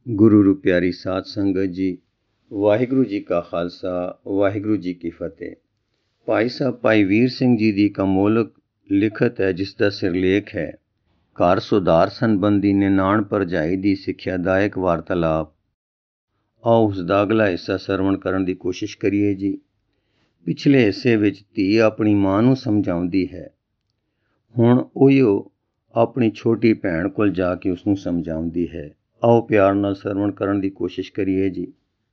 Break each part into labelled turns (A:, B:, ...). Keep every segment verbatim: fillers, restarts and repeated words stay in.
A: ਗੁਰੂ ਰੂ ਪਿਆਰੀ ਸਾਧ ਸੰਗਤ ਜੀ, ਵਾਹਿਗੁਰੂ ਜੀ ਕਾ ਖਾਲਸਾ, ਵਾਹਿਗੁਰੂ ਜੀ ਕੀ ਫਤਿਹ। ਭਾਈ ਸਾਹਿਬ ਭਾਈ ਵੀਰ ਸਿੰਘ ਜੀ ਦੀ ਇੱਕ ਅਮੋਲਕ ਲਿਖਤ ਹੈ, ਜਿਸ ਦਾ ਸਿਰਲੇਖ ਹੈ ਘਰ ਸੁਧਾਰ ਸੰਬੰਧੀ ਨਿਨਾਣ ਭਰਜਾਈ ਦੀ ਸਿੱਖਿਆਦਾਇਕ ਵਾਰਤਾਲਾਪ। ਆਓ ਉਸ ਦਾ ਅਗਲਾ ਹਿੱਸਾ ਸਰਵਣ ਕਰਨ ਦੀ ਕੋਸ਼ਿਸ਼ ਕਰੀਏ ਜੀ। ਪਿਛਲੇ ਹਿੱਸੇ ਵਿੱਚ ਧੀ ਆਪਣੀ ਮਾਂ ਨੂੰ ਸਮਝਾਉਂਦੀ ਹੈ, ਹੁਣ ਉਹੀਓ ਆਪਣੀ ਛੋਟੀ ਭੈਣ ਕੋਲ ਜਾ ਕੇ ਉਸਨੂੰ ਸਮਝਾਉਂਦੀ ਹੈ। ਆਓ ਪਿਆਰ ਨਾਲ ਸਰਵਣ ਕਰਨ ਦੀ ਕੋਸ਼ਿਸ਼ ਕਰੀਏ ਜੀ।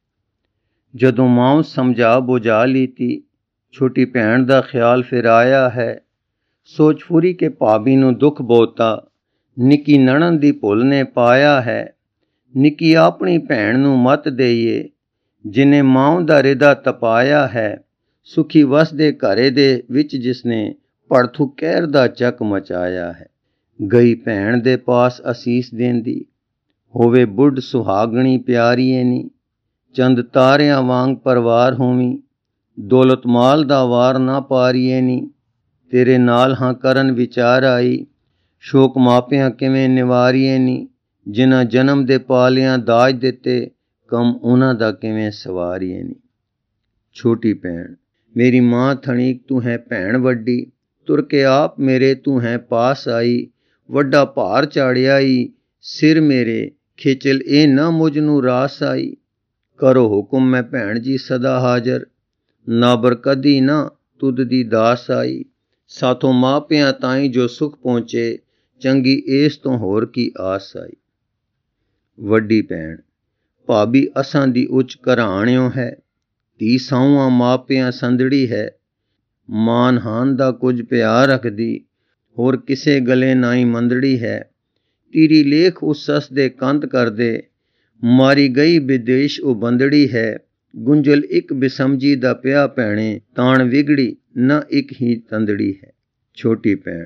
A: ਜਦੋਂ ਮਾਂ ਸਮਝਾ ਬੁਝਾ ਲੀਤੀ, ਛੋਟੀ ਭੈਣ ਦਾ ਖਿਆਲ ਫਿਰ ਆਇਆ ਹੈ। ਸੋਚ ਫੁਰੀ ਕੇ ਭਾਬੀ ਨੂੰ ਦੁੱਖ ਬਹੁਤਾ, ਨਿੱਕੀ ਨਣਨ ਦੀ ਭੁੱਲ ਨੇ ਪਾਇਆ ਹੈ। ਨਿੱਕੀ ਆਪਣੀ ਭੈਣ ਨੂੰ ਮਤ ਦੇਈਏ, ਜਿਨੇ ਮਾਂ ਦਾ ਰਿਦਾ ਤਪਾਇਆ ਹੈ। ਸੁਖੀ ਵਸਦੇ ਘਰੇ ਦੇ ਵਿੱਚ ਜਿਸਨੇ ਭੜਥੂ ਕਹਿਰ ਦਾ ਚੱਕ ਮਚਾਇਆ ਹੈ। ਗਈ ਭੈਣ ਦੇ ਪਾਸ ਅਸੀਸ ਦੇਂਦੀ, ਹੋਵੇ ਬੁੱਢ ਸੁਹਾਗਣੀ ਪਿਆਰੀਏ ਨੀ। ਚੰਦ ਤਾਰਿਆਂ ਵਾਂਗ ਪਰਵਾਰ ਹੋਵੀਂ, ਦੌਲਤ ਮਾਲ ਦਾ ਵਾਰ ਨਾ ਪਾਰੀਏ ਨੀ। ਤੇਰੇ ਨਾਲ ਹਾਂ ਕਰਨ ਵਿਚਾਰ ਆਈ, ਸ਼ੋਕ ਮਾਪਿਆਂ ਕਿਵੇਂ ਨਿਵਾਰੀਏ ਨੀ। ਜਿਨ੍ਹਾਂ ਜਨਮ ਦੇ ਪਾਲਿਆਂ ਦਾਜ ਦਿੱਤੇ, ਕੰਮ ਉਹਨਾਂ ਦਾ ਕਿਵੇਂ ਸਵਾਰੀਏ ਨੀ। ਛੋਟੀ ਭੈਣ, ਮੇਰੀ ਮਾਂ ਥਣੀਕ ਤੂੰ ਹੈ ਭੈਣ ਵੱਡੀ, ਤੁਰ ਕੇ ਆਪ ਮੇਰੇ ਤੂੰ ਹੈ ਪਾਸ ਆਈ। ਵੱਡਾ ਭਾਰ ਚਾੜਿਆ ਈ ਸਿਰ ਮੇਰੇ, ਖੇਚਲ ਇਹ ਨਾ ਮੁਝ ਨੂੰ ਰਾਸ ਆਈ। ਕਰੋ ਹੁਕਮ ਮੈਂ ਭੈਣ ਜੀ ਸਦਾ ਹਾਜ਼ਰ, ਨਾਬਰ ਕਦੀ ਨਾ ਤੁਧ ਦੀ ਦਾਸ ਆਈ। ਸਾਥੋਂ ਮਾਪਿਆਂ ਤਾਈਂ ਜੋ ਸੁਖ ਪਹੁੰਚੇ, ਚੰਗੀ ਇਸ ਤੋਂ ਹੋਰ ਕੀ ਆਸ ਆਈ। ਵੱਡੀ ਭੈਣ, ਭਾਬੀ ਅਸਾਂ ਦੀ ਉੱਚ ਘਰਾਣਿਓ ਹੈ। ਧੀ ਸਾਊਆਂ ਮਾਪਿਆਂ ਸੰਦੜੀ ਹੈ। ਮਾਨ ਹਾਨ ਦਾ ਕੁਝ ਪਿਆਰ ਰੱਖਦੀ, ਹੋਰ ਕਿਸੇ ਗਲੇ ਨਾਈ ਮੰਦੜੀ ਹੈ। ਤੀਰੀ ਲੇਖ ਉਸ ਸੱਸ ਦੇ ਕੰਤ ਕਰਦੇ, ਮਾਰੀ ਗਈ ਵਿਦੇਸ਼ ਉਹ ਬੰਦੜੀ ਹੈ। ਗੁੰਜਲ ਇੱਕ ਬਿਸਮਝੀ ਦਾ ਪਿਆ ਭੈਣੇ, ਤਾਣ ਵਿਗੜੀ ਨਾ ਇੱਕ ਹੀ ਤੰਦੜੀ ਹੈ। ਛੋਟੀ ਭੈਣ,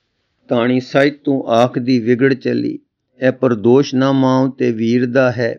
A: ਤਾਣੀ ਸੱਚ ਤੂੰ ਆਖਦੀ ਵਿਗੜ ਚੱਲੀ, ਇਹ ਪਰਦੋਸ਼ ਨਾ ਮਾਂ ਤੇ ਵੀਰ ਦਾ ਹੈ।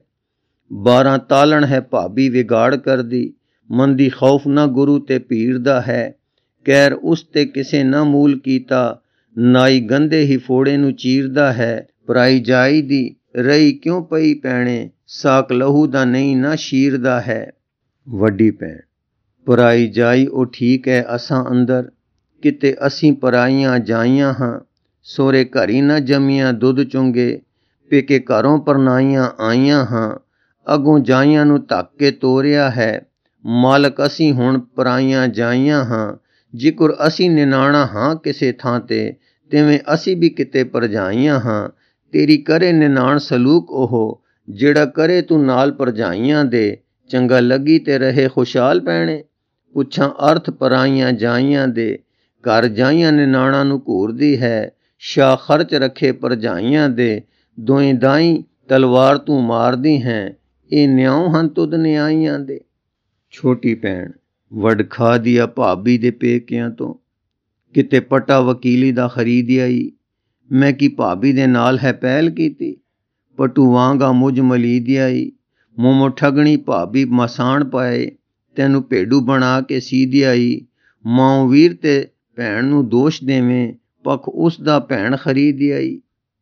A: ਬਾਰਾਂ ਤਾਲਣ ਹੈ ਭਾਬੀ ਵਿਗਾੜ ਕਰਦੀ, ਮੰਦੀ ਖੌਫ ਨਾ ਗੁਰੂ ਤੇ ਪੀਰ ਦਾ ਹੈ। ਕਹਿਰ ਉਸ ਤੇ ਕਿਸੇ ਨਾ ਮੂਲ ਕੀਤਾ, ਨਾਈ ਗੰਦੇ ਹੀ ਫੋੜੇ ਨੂੰ ਚੀਰਦਾ ਹੈ। ਪਰਾਈ ਜਾਈ ਦੀ ਰਹੀ ਕਿਉਂ ਪਈ ਭੈਣੇ, ਸਾਕ ਲਹੂ ਦਾ ਨਹੀਂ ਨਾ ਸ਼ੀਰਦਾ ਹੈ। ਵੱਡੀ ਭੈਣ, ਪਰਾਈ ਜਾਈ ਉਹ ਠੀਕ ਹੈ ਅਸਾਂ ਅੰਦਰ, ਕਿਤੇ ਅਸੀਂ ਪਰਾਈਆਂ ਜਾਈਆਂ ਹਾਂ। ਸੋਰੇ ਘਰੀ ਨਾ ਜੰਮੀਆਂ ਦੁੱਧ ਚੁੰਗੇ, ਪੇਕੇ ਘਰੋਂ ਪਰਨਾਈਆਂ ਆਈਆਂ ਹਾਂ। ਅੱਗੋਂ ਜਾਈਆਂ ਨੂੰ ਧੱਕ ਕੇ ਤੋਰਿਆ ਹੈ, ਮਾਲਕ ਅਸੀਂ ਹੁਣ ਪਰਾਈਆਂ ਜਾਈਆਂ ਹਾਂ। ਜਿਕਰ ਅਸੀਂ ਨਿਨਾਣਾ ਹਾਂ ਕਿਸੇ ਥਾਂ ਤੇ, ਤਿਵੇਂ ਅਸੀਂ ਵੀ ਕਿਤੇ ਪਰਜਾਈਆਂ ਹਾਂ। ਤੇਰੀ ਕਰੇ ਨਿਨਾਣ ਸਲੂਕ ਉਹ, ਜਿਹੜਾ ਕਰੇ ਤੂੰ ਨਾਲ ਪਰਜਾਈਆਂ ਦੇ। ਚੰਗਾ ਲੱਗੀ ਤੇ ਰਹੇ ਖੁਸ਼ਹਾਲ ਭੈਣੇ, ਪੁੱਛਾਂ ਅਰਥ ਪਰਾਈਆਂ ਜਾਈਆਂ ਦੇ। ਘਰ ਜਾਈਆਂ ਨਿਨਾਣਾ ਨੂੰ ਘੂਰਦੀ ਹੈ, ਸ਼ਾਹ ਖਰਚ ਰੱਖੇ ਪਰਜਾਈਆਂ ਦੇ। ਦੋਈ ਦਾਈ ਤਲਵਾਰ ਤੂੰ ਮਾਰਦੀ ਹੈ, ਇਹ ਨਿਆਉ ਹਨ ਤੁਧ ਨਿਆਈਆਂ ਦੇ। ਛੋਟੀ ਭੈਣ, ਵੱਡ ਖਾ ਦੀਆ ਭਾਬੀ ਦੇ ਪੇਕਿਆਂ ਤੋਂ, ਕਿਤੇ ਪਟਾ ਵਕੀਲੀ ਦਾ ਖਰੀਦ ਆਈ। ਮੈਂ ਕੀ ਭਾਬੀ ਦੇ ਨਾਲ ਹੈ ਪਹਿਲ ਕੀਤੀ, ਪਟੂ ਵਾਂਗਾ ਮੁਝ ਮਲੀਦ ਆਈ। ਮੋਮੋ ਠਗਣੀ ਭਾਬੀ ਮਸਾਣ ਪਾਏ, ਤੈਨੂੰ ਭੇਡੂ ਬਣਾ ਕੇ ਸੀਧ ਆਈ। ਮਾਂ ਵੀਰ ਤੇ ਭੈਣ ਨੂੰ ਦੋਸ਼ ਦੇਵੇਂ, ਪੱਖ ਉਸ ਦਾ ਭੈਣ ਖਰੀਦ ਆਈ।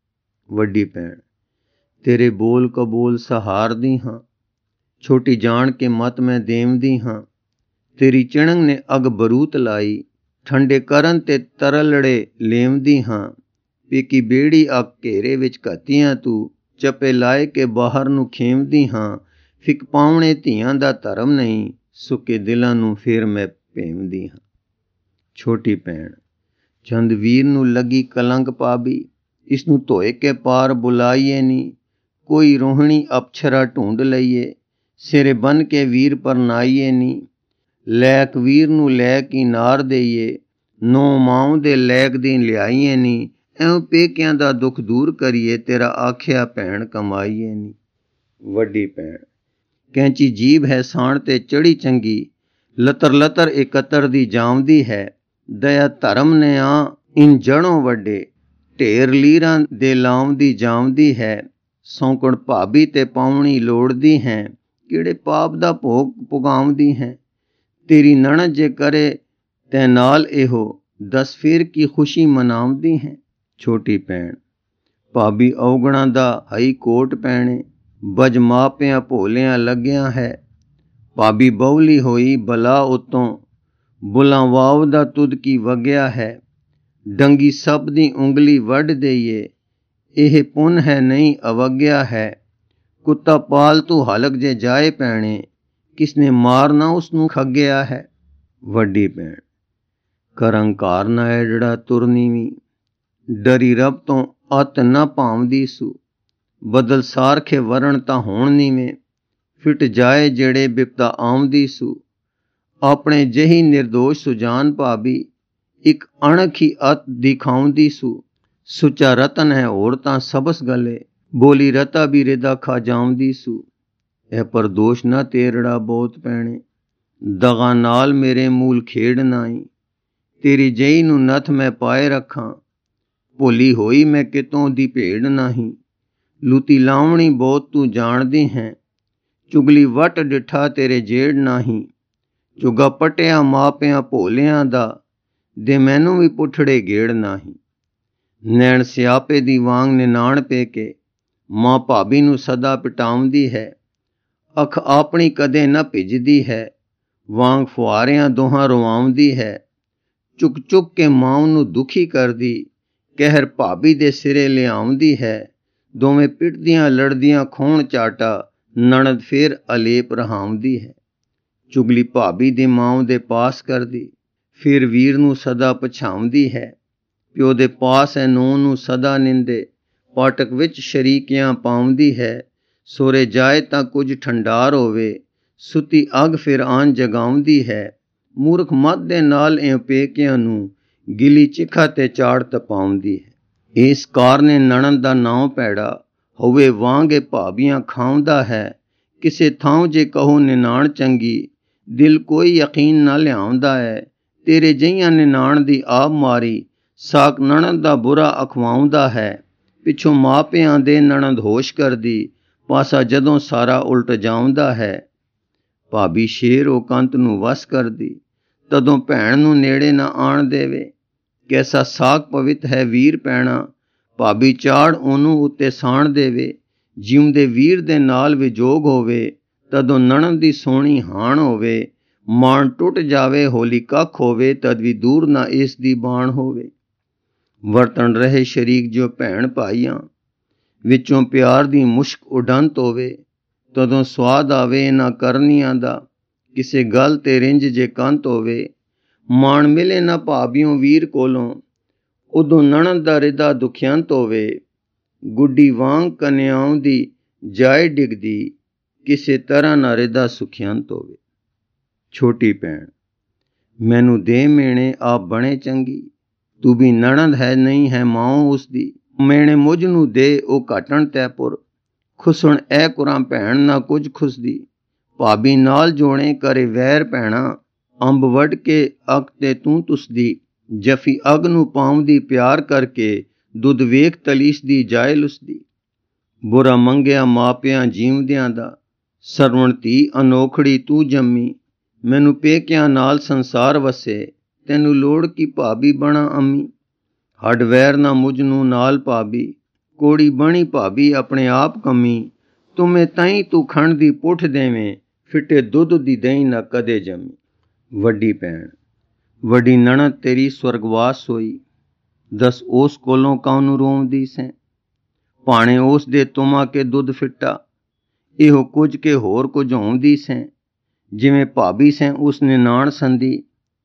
A: ਵੱਡੀ ਭੈਣ, ਤੇਰੇ ਬੋਲ ਕਬੋਲ ਸਹਾਰਦੀ ਹਾਂ, ਛੋਟੀ ਜਾਣ ਕੇ ਮਤ ਮੈਂ ਦੇਵਦੀ ਹਾਂ। ਤੇਰੀ ਚਿਣਗ ਨੇ ਅਗ ਬਰੂਤ ਲਾਈ, ਠੰਡੇ ਕਰਨ ਤੇ ਤਰਲੜੇ ਲੇਵਦੀ ਹਾਂ। ਪੇਕੀ ਬੇੜੀ ਅੱਗ ਘੇਰੇ ਵਿੱਚ ਘਤੀਆਂ ਤੂੰ, ਚੱਪੇ ਲਾਏ ਕੇ ਬਾਹਰ ਨੂੰ ਖੇਵਦੀ ਹਾਂ। ਫਿਕ ਪਾਉਣੇ ਧੀਆਂ ਦਾ ਧਰਮ ਨਹੀਂ, ਸੁੱਕੇ ਦਿਲਾਂ ਨੂੰ ਫਿਰ ਮੈਂ ਭੇਵਦੀ ਹਾਂ। ਛੋਟੀ ਭੈਣ, ਚੰਦ ਵੀਰ ਨੂੰ ਲੱਗੀ ਕਲੰਕ ਭਾਬੀ, ਇਸ ਨੂੰ ਧੋਏ ਕੇ ਪਾਰ ਬੁਲਾਈਏ ਨੀ। ਕੋਈ ਰੋਹਿਣੀ ਅਪਛਰਾ ਢੂੰਡ ਲਈਏ, ਸਿਰੇ ਬਨ ਕੇ ਵੀਰ ਪਰਨਾਈਏ ਨੀ। ਲੈਕ ਵੀਰ ਨੂੰ ਲੈ ਕੀ ਨਾਰ ਦੇਈਏ, ਨੌ ਮਾਂ ਦੇ ਲੈਕ ਦੀ ਲਿਆਈਏ ਨੀ। ਐਉਂ ਪੇਕਿਆਂ ਦਾ ਦੁੱਖ ਦੂਰ ਕਰੀਏ, ਤੇਰਾ ਆਖਿਆ ਭੈਣ ਕਮਾਈਏ ਨੀ। ਵੱਡੀ ਭੈਣ, ਕੈਂਚੀ ਜੀਭ ਹੈ ਸਾਣ ਤੇ ਚੜੀ ਚੰਗੀ, ਲਤਰ ਲਤਰ ਇਕੱਤਰ ਦੀ ਜਾਮਦੀ ਹੈ। ਦਇਆ ਧਰਮ ਨੇ ਆ ਇਨ ਜੜੋਂ ਵੱਡੇ, ਢੇਰ ਲੀਰਾਂ ਦੇ ਲਾਉਂਦੀ ਜਾਮਦੀ ਹੈ। ਸੌਂਕਣ ਭਾਬੀ ਤੇ ਪਾਉਣੀ ਲੋੜਦੀ ਹੈ, ਕਿਹੜੇ ਪਾਪ ਦਾ ਭੋਗ ਪੁਗਾਉਂਦੀ ਹੈ। ਤੇਰੀ ਨਣਦ ਜੇ ਕਰੇ ਤੈ ਨਾਲ ਇਹੋ, ਦਸ ਫਿਰ ਕੀ ਖੁਸ਼ੀ ਮਨਾਉਂਦੀ ਹੈ। ਛੋਟੀ ਭੈਣ, ਭਾਬੀ ਔਗਣਾ ਦਾ ਹਈ ਕੋਟ ਪੈਣੇ, ਬਜ ਮਾਪਿਆਂ ਭੋਲਿਆਂ ਲੱਗਿਆ ਹੈ। ਭਾਬੀ ਬੌਲੀ ਹੋਈ ਬਲਾ ਉਤੋਂ, ਬੁਲਾਂ ਵਾਵ ਦਾ ਤੁਧ ਕੀ ਵਗਿਆ ਹੈ। ਡੰਗੀ ਸਭ ਦੀ ਉਂਗਲੀ ਵੱਢ ਦੇਈਏ, ਇਹ ਪੁੰਨ ਹੈ ਨਹੀਂ ਅਵਗਿਆ ਹੈ। ਕੁੱਤਾ ਪਾਲਤੂ ਹਲਕ ਜੇ ਜਾਏ ਪੈਣੇ, ਕਿਸਨੇ ਮਾਰਨਾ ਉਸਨੂੰ ਖੱਗਿਆ ਹੈ। ਵੱਡੀ ਭੈਣ, ਕਰ ਹੰਕਾਰ ਨਾ ਐੜੜਾ ਤੁਰਨੀ ਵੀ, ਡਰੀ ਰੱਬ ਤੋਂ ਅੱਤ ਨਾ ਭਾਵਦੀ ਸੂ। ਬਦਲ ਸਾਰਖੇ ਵਰਣ ਤਾਂ ਹੋਣ ਨੀਵੇਂ, ਫਿਟ ਜਾਏ ਜਿਹੜੇ ਬਿਪਤਾ ਆਉਂਦੀ ਸੂ। ਆਪਣੇ ਜਹੀ ਨਿਰਦੋਸ਼ ਸੁਜਾਨ ਭਾਬੀ, ਇੱਕ ਅਣਖ ਹੀ ਅੱਤ ਦਿਖਾਉਂਦੀ ਸੂ। ਸੁੱਚਾ ਰਤਨ ਹੈ ਹੋਰ ਤਾਂ ਸਬਸ ਗਲੇ, ਬੋਲੀ ਰਤਾ ਵੀ ਰਿਦਾ ਖਾ ਜਾਉਂਦੀ ਸੂ। ਇਹ ਪਰਦੋਸ਼ ਨਾ ਤੇਰੜਾ ਬਹੁਤ ਪੈਣੇ, ਦਗਾ ਨਾਲ ਮੇਰੇ ਮੂਲ ਖੇਡ ਨਾਈ। ਤੇਰੀ ਜਈ ਨੂੰ ਨੱਥ ਮੈਂ ਪਾਏ ਰੱਖਾਂ, ਭੋਲੀ ਹੋਈ ਮੈਂ ਕਿਤੋਂ ਦੀ ਭੇਡ ਨਹੀਂ। ਲੂਤੀ ਲਾਵਣੀ ਬਹੁਤ ਤੂੰ ਜਾਣਦੀ ਹੈ, ਚੁਗਲੀ ਵਟ ਡਿਠਾ ਤੇਰੇ ਜੇੜ ਨਹੀਂ। ਚੁਗਾ ਪਟਿਆ ਮਾਪਿਆਂ ਭੋਲਿਆਂ ਦਾ, ਦੇ ਮੈਨੂੰ ਵੀ ਪੁੱਠੜੇ ਗੇੜ ਨਹੀਂ। ਨੈਣ ਸਿਆਪੇ ਦੀ ਵਾਂਗ ਨਿਨਾਣ ਪੇ ਕੇ, ਮਾਂ ਭਾਬੀ ਨੂੰ ਸਦਾ ਪਿਟਾਉਂਦੀ ਹੈ। ਅੱਖ ਆਪਣੀ ਕਦੇ ਨਾ ਭਿੱਜਦੀ ਹੈ, ਵਾਂਗ ਫੁਆਰਿਆਂ ਦੋਹਾਂ ਰਵਾਉਂਦੀ ਹੈ। ਚੁੱਕ ਚੁੱਕ ਕੇ ਮਾਂ ਨੂੰ ਦੁਖੀ ਕਰਦੀ, ਕਹਿਰ ਭਾਬੀ ਦੇ ਸਿਰੇ ਲਿਆਉਂਦੀ ਹੈ। ਦੋਵੇਂ ਪਿੱਟਦੀਆਂ ਲੜਦੀਆਂ ਖੋਣ ਚਾਟਾ, ਨਣਦ ਫੇਰ ਅਲੇਪ ਰਹਾਉਂਦੀ ਹੈ। ਚੁਗਲੀ ਭਾਬੀ ਦੀ ਮਾਂ ਦੇ ਪਾਸ ਕਰਦੀ, ਫਿਰ ਵੀਰ ਨੂੰ ਸਦਾ ਪਛਾਉਂਦੀ ਹੈ। ਪਿਓ ਦੇ ਪਾਸ ਹੈ ਨੂੰਹ ਨੂੰ ਸਦਾ ਨਿੰਦੇ, ਪਾਟਕ ਵਿੱਚ ਸ਼ਰੀਕਿਆਂ ਪਾਉਂਦੀ ਹੈ। ਸੋਰੇ ਜਾਏ ਤਾਂ ਕੁਝ ਠੰਡਾਰ ਹੋਵੇ, ਸੁੱਤੀ ਅੱਗ ਫਿਰ ਆਣ ਜਗਾਉਂਦੀ ਹੈ। ਮੂਰਖ ਮੱਤ ਦੇ ਨਾਲ ਇਉਂ ਪੇਕਿਆਂ ਨੂੰ, ਗਿਲੀ ਚਿਖਾ ਤੇ ਚਾੜ ਤਪਾਉਂਦੀ ਹੈ। ਇਸ ਕਾਰਨੇ ਨਣਦ ਦਾ ਨਾਉ ਪੈੜਾ, ਹੋਵੇ ਵਾਂਗੇ ਭਾਬੀਆਂ ਖਾਉਂਦਾ ਹੈ। ਕਿਸੇ ਥਾਂ ਜੇ ਕਹੋ ਨਿਨਾਣ ਚੰਗੀ, ਦਿਲ ਕੋਈ ਯਕੀਨ ਨਾ ਲਿਆਉਂਦਾ ਹੈ। ਤੇਰੇ ਜਿਹੀਆਂ ਨਿਨਾਣ ਦੀ ਆਪ ਮਾਰੀ, ਸਾਕ ਨਣਦ ਦਾ ਬੁਰਾ ਅਖਵਾਉਂਦਾ ਹੈ। ਪਿੱਛੋਂ ਮਾਪਿਆਂ ਦੇ ਨਣਦ ਹੋਸ਼ ਕਰਦੀ, ਪਾਸਾ ਜਦੋਂ ਸਾਰਾ ਉਲਟ ਜਾਉਂਦਾ ਹੈ। ਭਾਬੀ ਸ਼ੇਰ ਉਹ ਕੰਤ ਨੂੰ ਵਸ ਕਰਦੀ, ਤਦੋਂ ਭੈਣ ਨੂੰ ਨੇੜੇ ਨਾ ਆਣ ਦੇਵੇ। ਕੈਸਾ ਸਾਕ ਪਵਿੱਤ ਹੈ ਵੀਰ ਪੈਣਾ, ਭਾਬੀ ਚਾੜ ਉਹਨੂੰ ਉੱਤੇ ਸਾਣ ਦੇਵੇ। ਜਿਉਂਦੇ ਵੀਰ ਦੇ ਨਾਲ ਵਿਜੋਗ ਹੋਵੇ, ਤਦੋਂ ਨਣਦ ਦੀ ਸੋਹਣੀ ਹਾਣ ਹੋਵੇ। ਮਾਣ ਟੁੱਟ ਜਾਵੇ ਹੋਲੀ ਕੱਖ ਹੋਵੇ, ਤਦ ਵੀ ਦੂਰ ਨਾ ਇਸ ਦੀ ਬਾਣ ਹੋਵੇ। ਵਰਤਣ ਰਹੇ ਸ਼ਰੀਕ ਜੋ ਭੈਣ ਭਾਈਆਂ, ਵਿੱਚੋਂ ਪਿਆਰ ਦੀ ਮੁਸ਼ਕ ਉਡੰਤ ਹੋਵੇ। ਤਦੋਂ ਸਵਾਦ ਆਵੇ ਇਹਨਾਂ ਕਰਨੀਆਂ ਦਾ, ਕਿਸੇ ਗੱਲ ਤੇ ਰਿੰਝ ਜੇ ਕੰਤ ਹੋਵੇ। ਮਾਣ ਮਿਲੇ ਨਾ ਭਾਬੀਓਂ ਵੀਰ ਕੋਲੋਂ, ਉਦੋਂ ਨਣਦ ਦਾ ਰਿਦਾ ਦੁਖਿਅੰਤ ਹੋਵੇ। ਗੁੱਡੀ ਵਾਂਗ ਕਨਿਆਉਂ ਦੀ ਜਾਏ ਡਿੱਗਦੀ, ਕਿਸੇ ਤਰ੍ਹਾਂ ਨਾ ਰਿਦਾ ਸੁਖਿਅੰਤ ਹੋਵੇ। ਛੋਟੀ ਭੈਣ, ਮੈਨੂੰ ਦੇ ਮੇਣੇ ਆਪ ਬਣੇ ਚੰਗੀ, ਤੂੰ ਵੀ ਨਣਦ ਹੈ ਨਹੀਂ ਹੈ ਮਾਂ ਉਸਦੀ। ਮੇਣੇ ਮੁਝ ਨੂੰ ਦੇ ਉਹ ਘਟਣ ਤੈਪੁਰ, ਖੁਸਣ ਐ ਕੁਰਾਂ ਭੈਣ ਨਾ ਕੁਝ ਖੁਸਦੀ। ਭਾਬੀ ਨਾਲ ਜੋੜੇ ਕਰੇ ਵੈਰ ਭੈਣਾ, ਅੰਬ ਵੱਢ ਕੇ ਅੱਗ ਤੇ ਤੂੰ ਤੁਸਦੀ। ਜਫੀ ਅੱਗ ਨੂੰ ਪਾਉਂਦੀ ਪਿਆਰ ਕਰਕੇ, ਦੁੱਧ ਵੇਖ ਤਲੀਸ ਦੀ ਜਾਏ ਲੁਸਦੀ। ਬੁਰਾ ਮੰਗਿਆ ਮਾਪਿਆਂ ਜੀਵਦਿਆਂ ਦਾ, ਸਰਵਣ ਧੀ ਅਨੋਖੜੀ ਤੂੰ ਜੰਮੀ। ਮੈਨੂੰ ਪੇਕਿਆਂ ਨਾਲ ਸੰਸਾਰ ਵਸੇ, ਤੈਨੂੰ ਲੋੜ ਕੀ ਭਾਬੀ ਬਣਾ ਅੰਮੀ। ਹੱਡ ਵੈਰ ਨਾ ਮੁਝ ਨੂੰ ਨਾਲ ਭਾਬੀ, ਕੋੜੀ ਬਣੀ ਭਾਬੀ ਆਪਣੇ ਆਪ ਕੰਮੀ। ਤੁਮੇ ਤਾਈਂ ਤੂੰ ਖੰਡ ਦੀ ਪੁੱਠ ਦੇਵੇਂ, ਫਿੱਟੇ ਦੁੱਧ ਦੀ ਦਹੀਂ ਨਾ ਕਦੇ ਜੰਮੀ। ਵੱਡੀ ਭੈਣ, ਵੱਡੀ ਨਣਦ ਤੇਰੀ ਸਵਰਗਵਾਸ ਹੋਈ, ਦਸ ਉਸ ਕੋਲੋਂ ਕਾਹਨੂੰ ਰੋਂਦੀ ਸੈਂ। ਭਾਣੇ ਉਸ ਦੇ ਤੁਮਾ ਕੇ ਦੁੱਧ ਫਿੱਟਾ, ਇਹੋ ਕੁਝ ਕੇ ਹੋਰ ਕੁਝ ਹੋਂਦੀ ਸੈਂ। ਜਿਵੇਂ ਭਾਬੀ ਸੈਂ ਉਸ ਨਿਨਾਣ ਸੰਦੀ,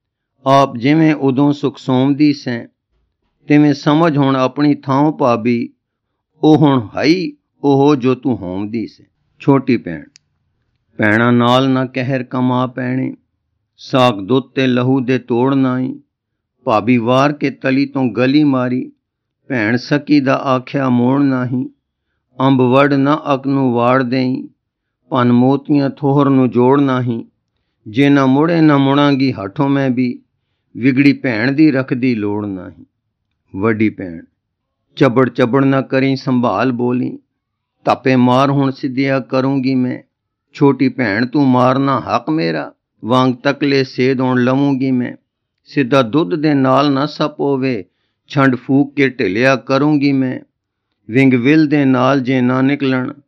A: ਆਪ ਜਿਵੇਂ ਉਦੋਂ ਸੁਖ ਸੋਮਦੀ ਸੈਂ। ਤਿਵੇਂ ਸਮਝ ਹੁਣ ਆਪਣੀ ਥਾਂ ਭਾਬੀ, ਉਹ ਹੁਣ ਹਾਈ ਉਹ ਜੋ ਤੂੰ ਹੋਂਦੀ ਸੈਂ। ਛੋਟੀ ਭੈਣ, ਭੈਣਾਂ ਨਾਲ ਨਾ ਕਹਿਰ ਕਮਾ ਪੈਣੇ, ਸਾਕ ਦੁੱਧ ਤੇ ਲਹੂ ਦੇ ਤੋੜ ਨਾਈ। ਭਾਬੀ ਵਾਰ ਕੇ ਤਲੀ ਤੋਂ ਗਲੀ ਮਾਰੀ, ਭੈਣ ਸਕੀ ਦਾ ਆਖਿਆ ਮੋੜ ਨਾਹੀਂ। ਅੰਬ ਵੜ ਨਾ ਅਕ ਨੂੰ ਵਾੜ ਦੇਈ, ਭਨ ਮੋਤੀਆਂ ਥੋਹਰ ਨੂੰ ਜੋੜ ਨਾਹੀਂ। ਜੇ ਨਾ ਮੁੜੇ ਨਾ ਮੁੜਾਂਗੀ ਹੱਠੋਂ ਮੈਂ ਵੀ, ਵਿਗੜੀ ਭੈਣ ਦੀ ਰੱਖਦੀ ਲੋੜ ਨਾਹੀਂ। ਵੱਡੀ ਭੈਣ, ਚਬੜ ਚਬੜ ਨਾ ਕਰੀ ਸੰਭਾਲ ਬੋਲੀ, ਤਾਪੇ ਮਾਰ ਹੁਣ ਸਿੱਧਿਆ ਕਰੂੰਗੀ ਮੈਂ। ਛੋਟੀ ਭੈਣ ਤੂੰ ਮਾਰਨਾ ਹੱਕ ਮੇਰਾ, ਵਾਂਗ ਤਕਲੇ ਸੇਧ ਹੋਣ ਲਵਾਂਗੀ ਮੈਂ। ਸਿੱਧਾ ਦੁੱਧ ਦੇ ਨਾਲ ਨਾ ਸਪ ਹੋਵੇ, ਛੰਡ ਫੂਕ ਕੇ ਢਿਲਿਆ ਕਰੂੰਗੀ ਮੈਂ। ਵਿੰਗ ਵਿਲ ਦੇ ਨਾਲ ਜੇ ਨਾ ਨਿਕਲਣ,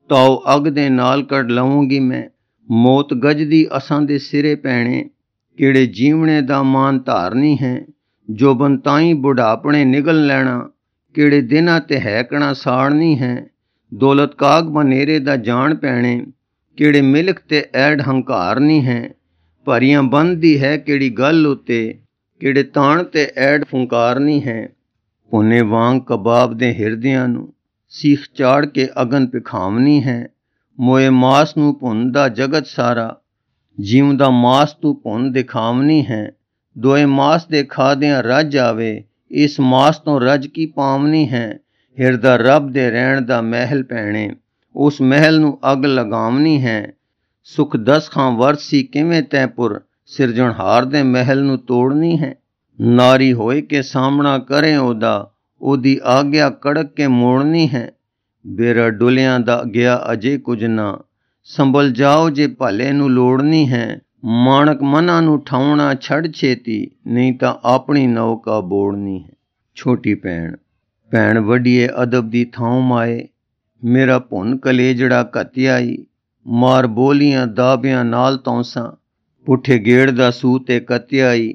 A: ਤਾਉ ਅਗ ਦੇ ਨਾਲ ਕੱਢ ਲਵਾਂਗੀ ਮੈਂ। ਮੌਤ ਗਜਦੀ ਅਸਾਂ ਦੇ ਸਿਰੇ ਪੈਣੇ, ਕਿਹੜੇ ਜੀਵਣੇ ਦਾ ਮਾਨ ਧਾਰਨੀ ਹੈ। ਜੋਬਨ ਤਾਈਂ ਬੁਢਾਪਣੇ ਨਿਗਲ ਲੈਣਾ, ਕਿਹੜੇ ਦਿਨਾਂ ਤੇ ਹੈਕਣਾ ਸਾੜਨੀ ਹੈ। ਦੌਲਤ ਕਾਗ ਬਨੇਰੇ ਦਾ ਜਾਣ ਪੈਣੇ, ਕਿਹੜੇ ਮਿਲਕ ਤੇ ਐਡ ਹੰਕਾਰਨੀ ਹੈ। ਭਰੀਆਂ ਬੰਦੀ ਹੈ ਕਿਹੜੀ ਗੱਲ ਉਤੇ, ਕਿਹੜੇ ਤਾਣ ਤੇ ਐਡ ਫੁੰਕਾਰਨੀ ਹੈ। ਭੁੰਨੇ ਵਾਂਗ ਕਬਾਬ ਦੇ ਹਿਰਦਿਆਂ ਨੂੰ ਸੀਖ ਚਾੜ ਕੇ ਅਗਨ ਪਿਖਾਵਨੀ ਹੈ। ਮੋਏ ਮਾਸ ਨੂੰ ਭੁੰਨਦਾ ਜਗਤ ਸਾਰਾ, ਜਿਉਂਦਾ ਮਾਸ ਤੂੰ ਭੁੰਨ ਦਿਖਾਵਨੀ ਹੈ। ਦੋਏ ਮਾਸ ਦੇ ਖਾਦਿਆਂ ਰੱਜ ਆਵੇ, ਇਸ ਮਾਸ ਤੋਂ ਰੱਜ ਕੀ ਪਾਵਨੀ ਹੈ। ਹਿਰਦਾ ਰੱਬ ਦੇ ਰਹਿਣ ਦਾ ਮਹਿਲ ਪੈਣੇ, ਉਸ ਮਹਿਲ ਨੂੰ ਅੱਗ ਲਗਾਵਨੀ ਹੈ। ਸੁਖ ਦਸ ਖਾਂ ਵਰਸੀ ਕਿਵੇਂ ਤੈਪੁਰ, ਸਿਰਜਣਹਾਰ ਦੇ ਮਹਿਲ ਨੂੰ ਤੋੜਨੀ ਹੈ। ਨਾਰੀ ਹੋਏ ਕੇ ਸਾਹਮਣਾ ਕਰੇ ਉਹਦਾ, ਉਹਦੀ ਆਗਿਆ ਕੜਕ ਕੇ ਮੋੜਨੀ ਹੈ। ਬੇਰਾ ਡੁਲਿਆਂ ਦਾ ਗਿਆ ਅਜੇ ਕੁਝ ਨਾ, ਸੰਭਲ ਜਾਓ ਜੇ ਭਲੇ ਨੂੰ ਲੋੜਨੀ ਹੈ। ਮਾਣਕ ਮਨਾਂ ਨੂੰ ਠਾਉਣਾ ਛੱਡ ਛੇਤੀ, ਨਹੀਂ ਤਾਂ ਆਪਣੀ ਨੌਕਾ ਬੋੜਨੀ ਹੈ। ਛੋਟੀ ਭੈਣ। ਭੈਣ ਵੱਡੀਏ ਅਦਬ ਦੀ ਥਾਂ ਮਾਏ, ਮੇਰਾ ਭੁੰਨ ਕਲੇਜੜਾ ਘਤਿਆਈ। ਮਾਰ ਬੋਲੀਆਂ ਦਾਬਿਆਂ ਨਾਲ ਤੌਂਸਾਂ, ਪੁੱਠੇ ਗੇੜ ਦਾ ਸੂ ਤੇ ਕਤਿਆਈ।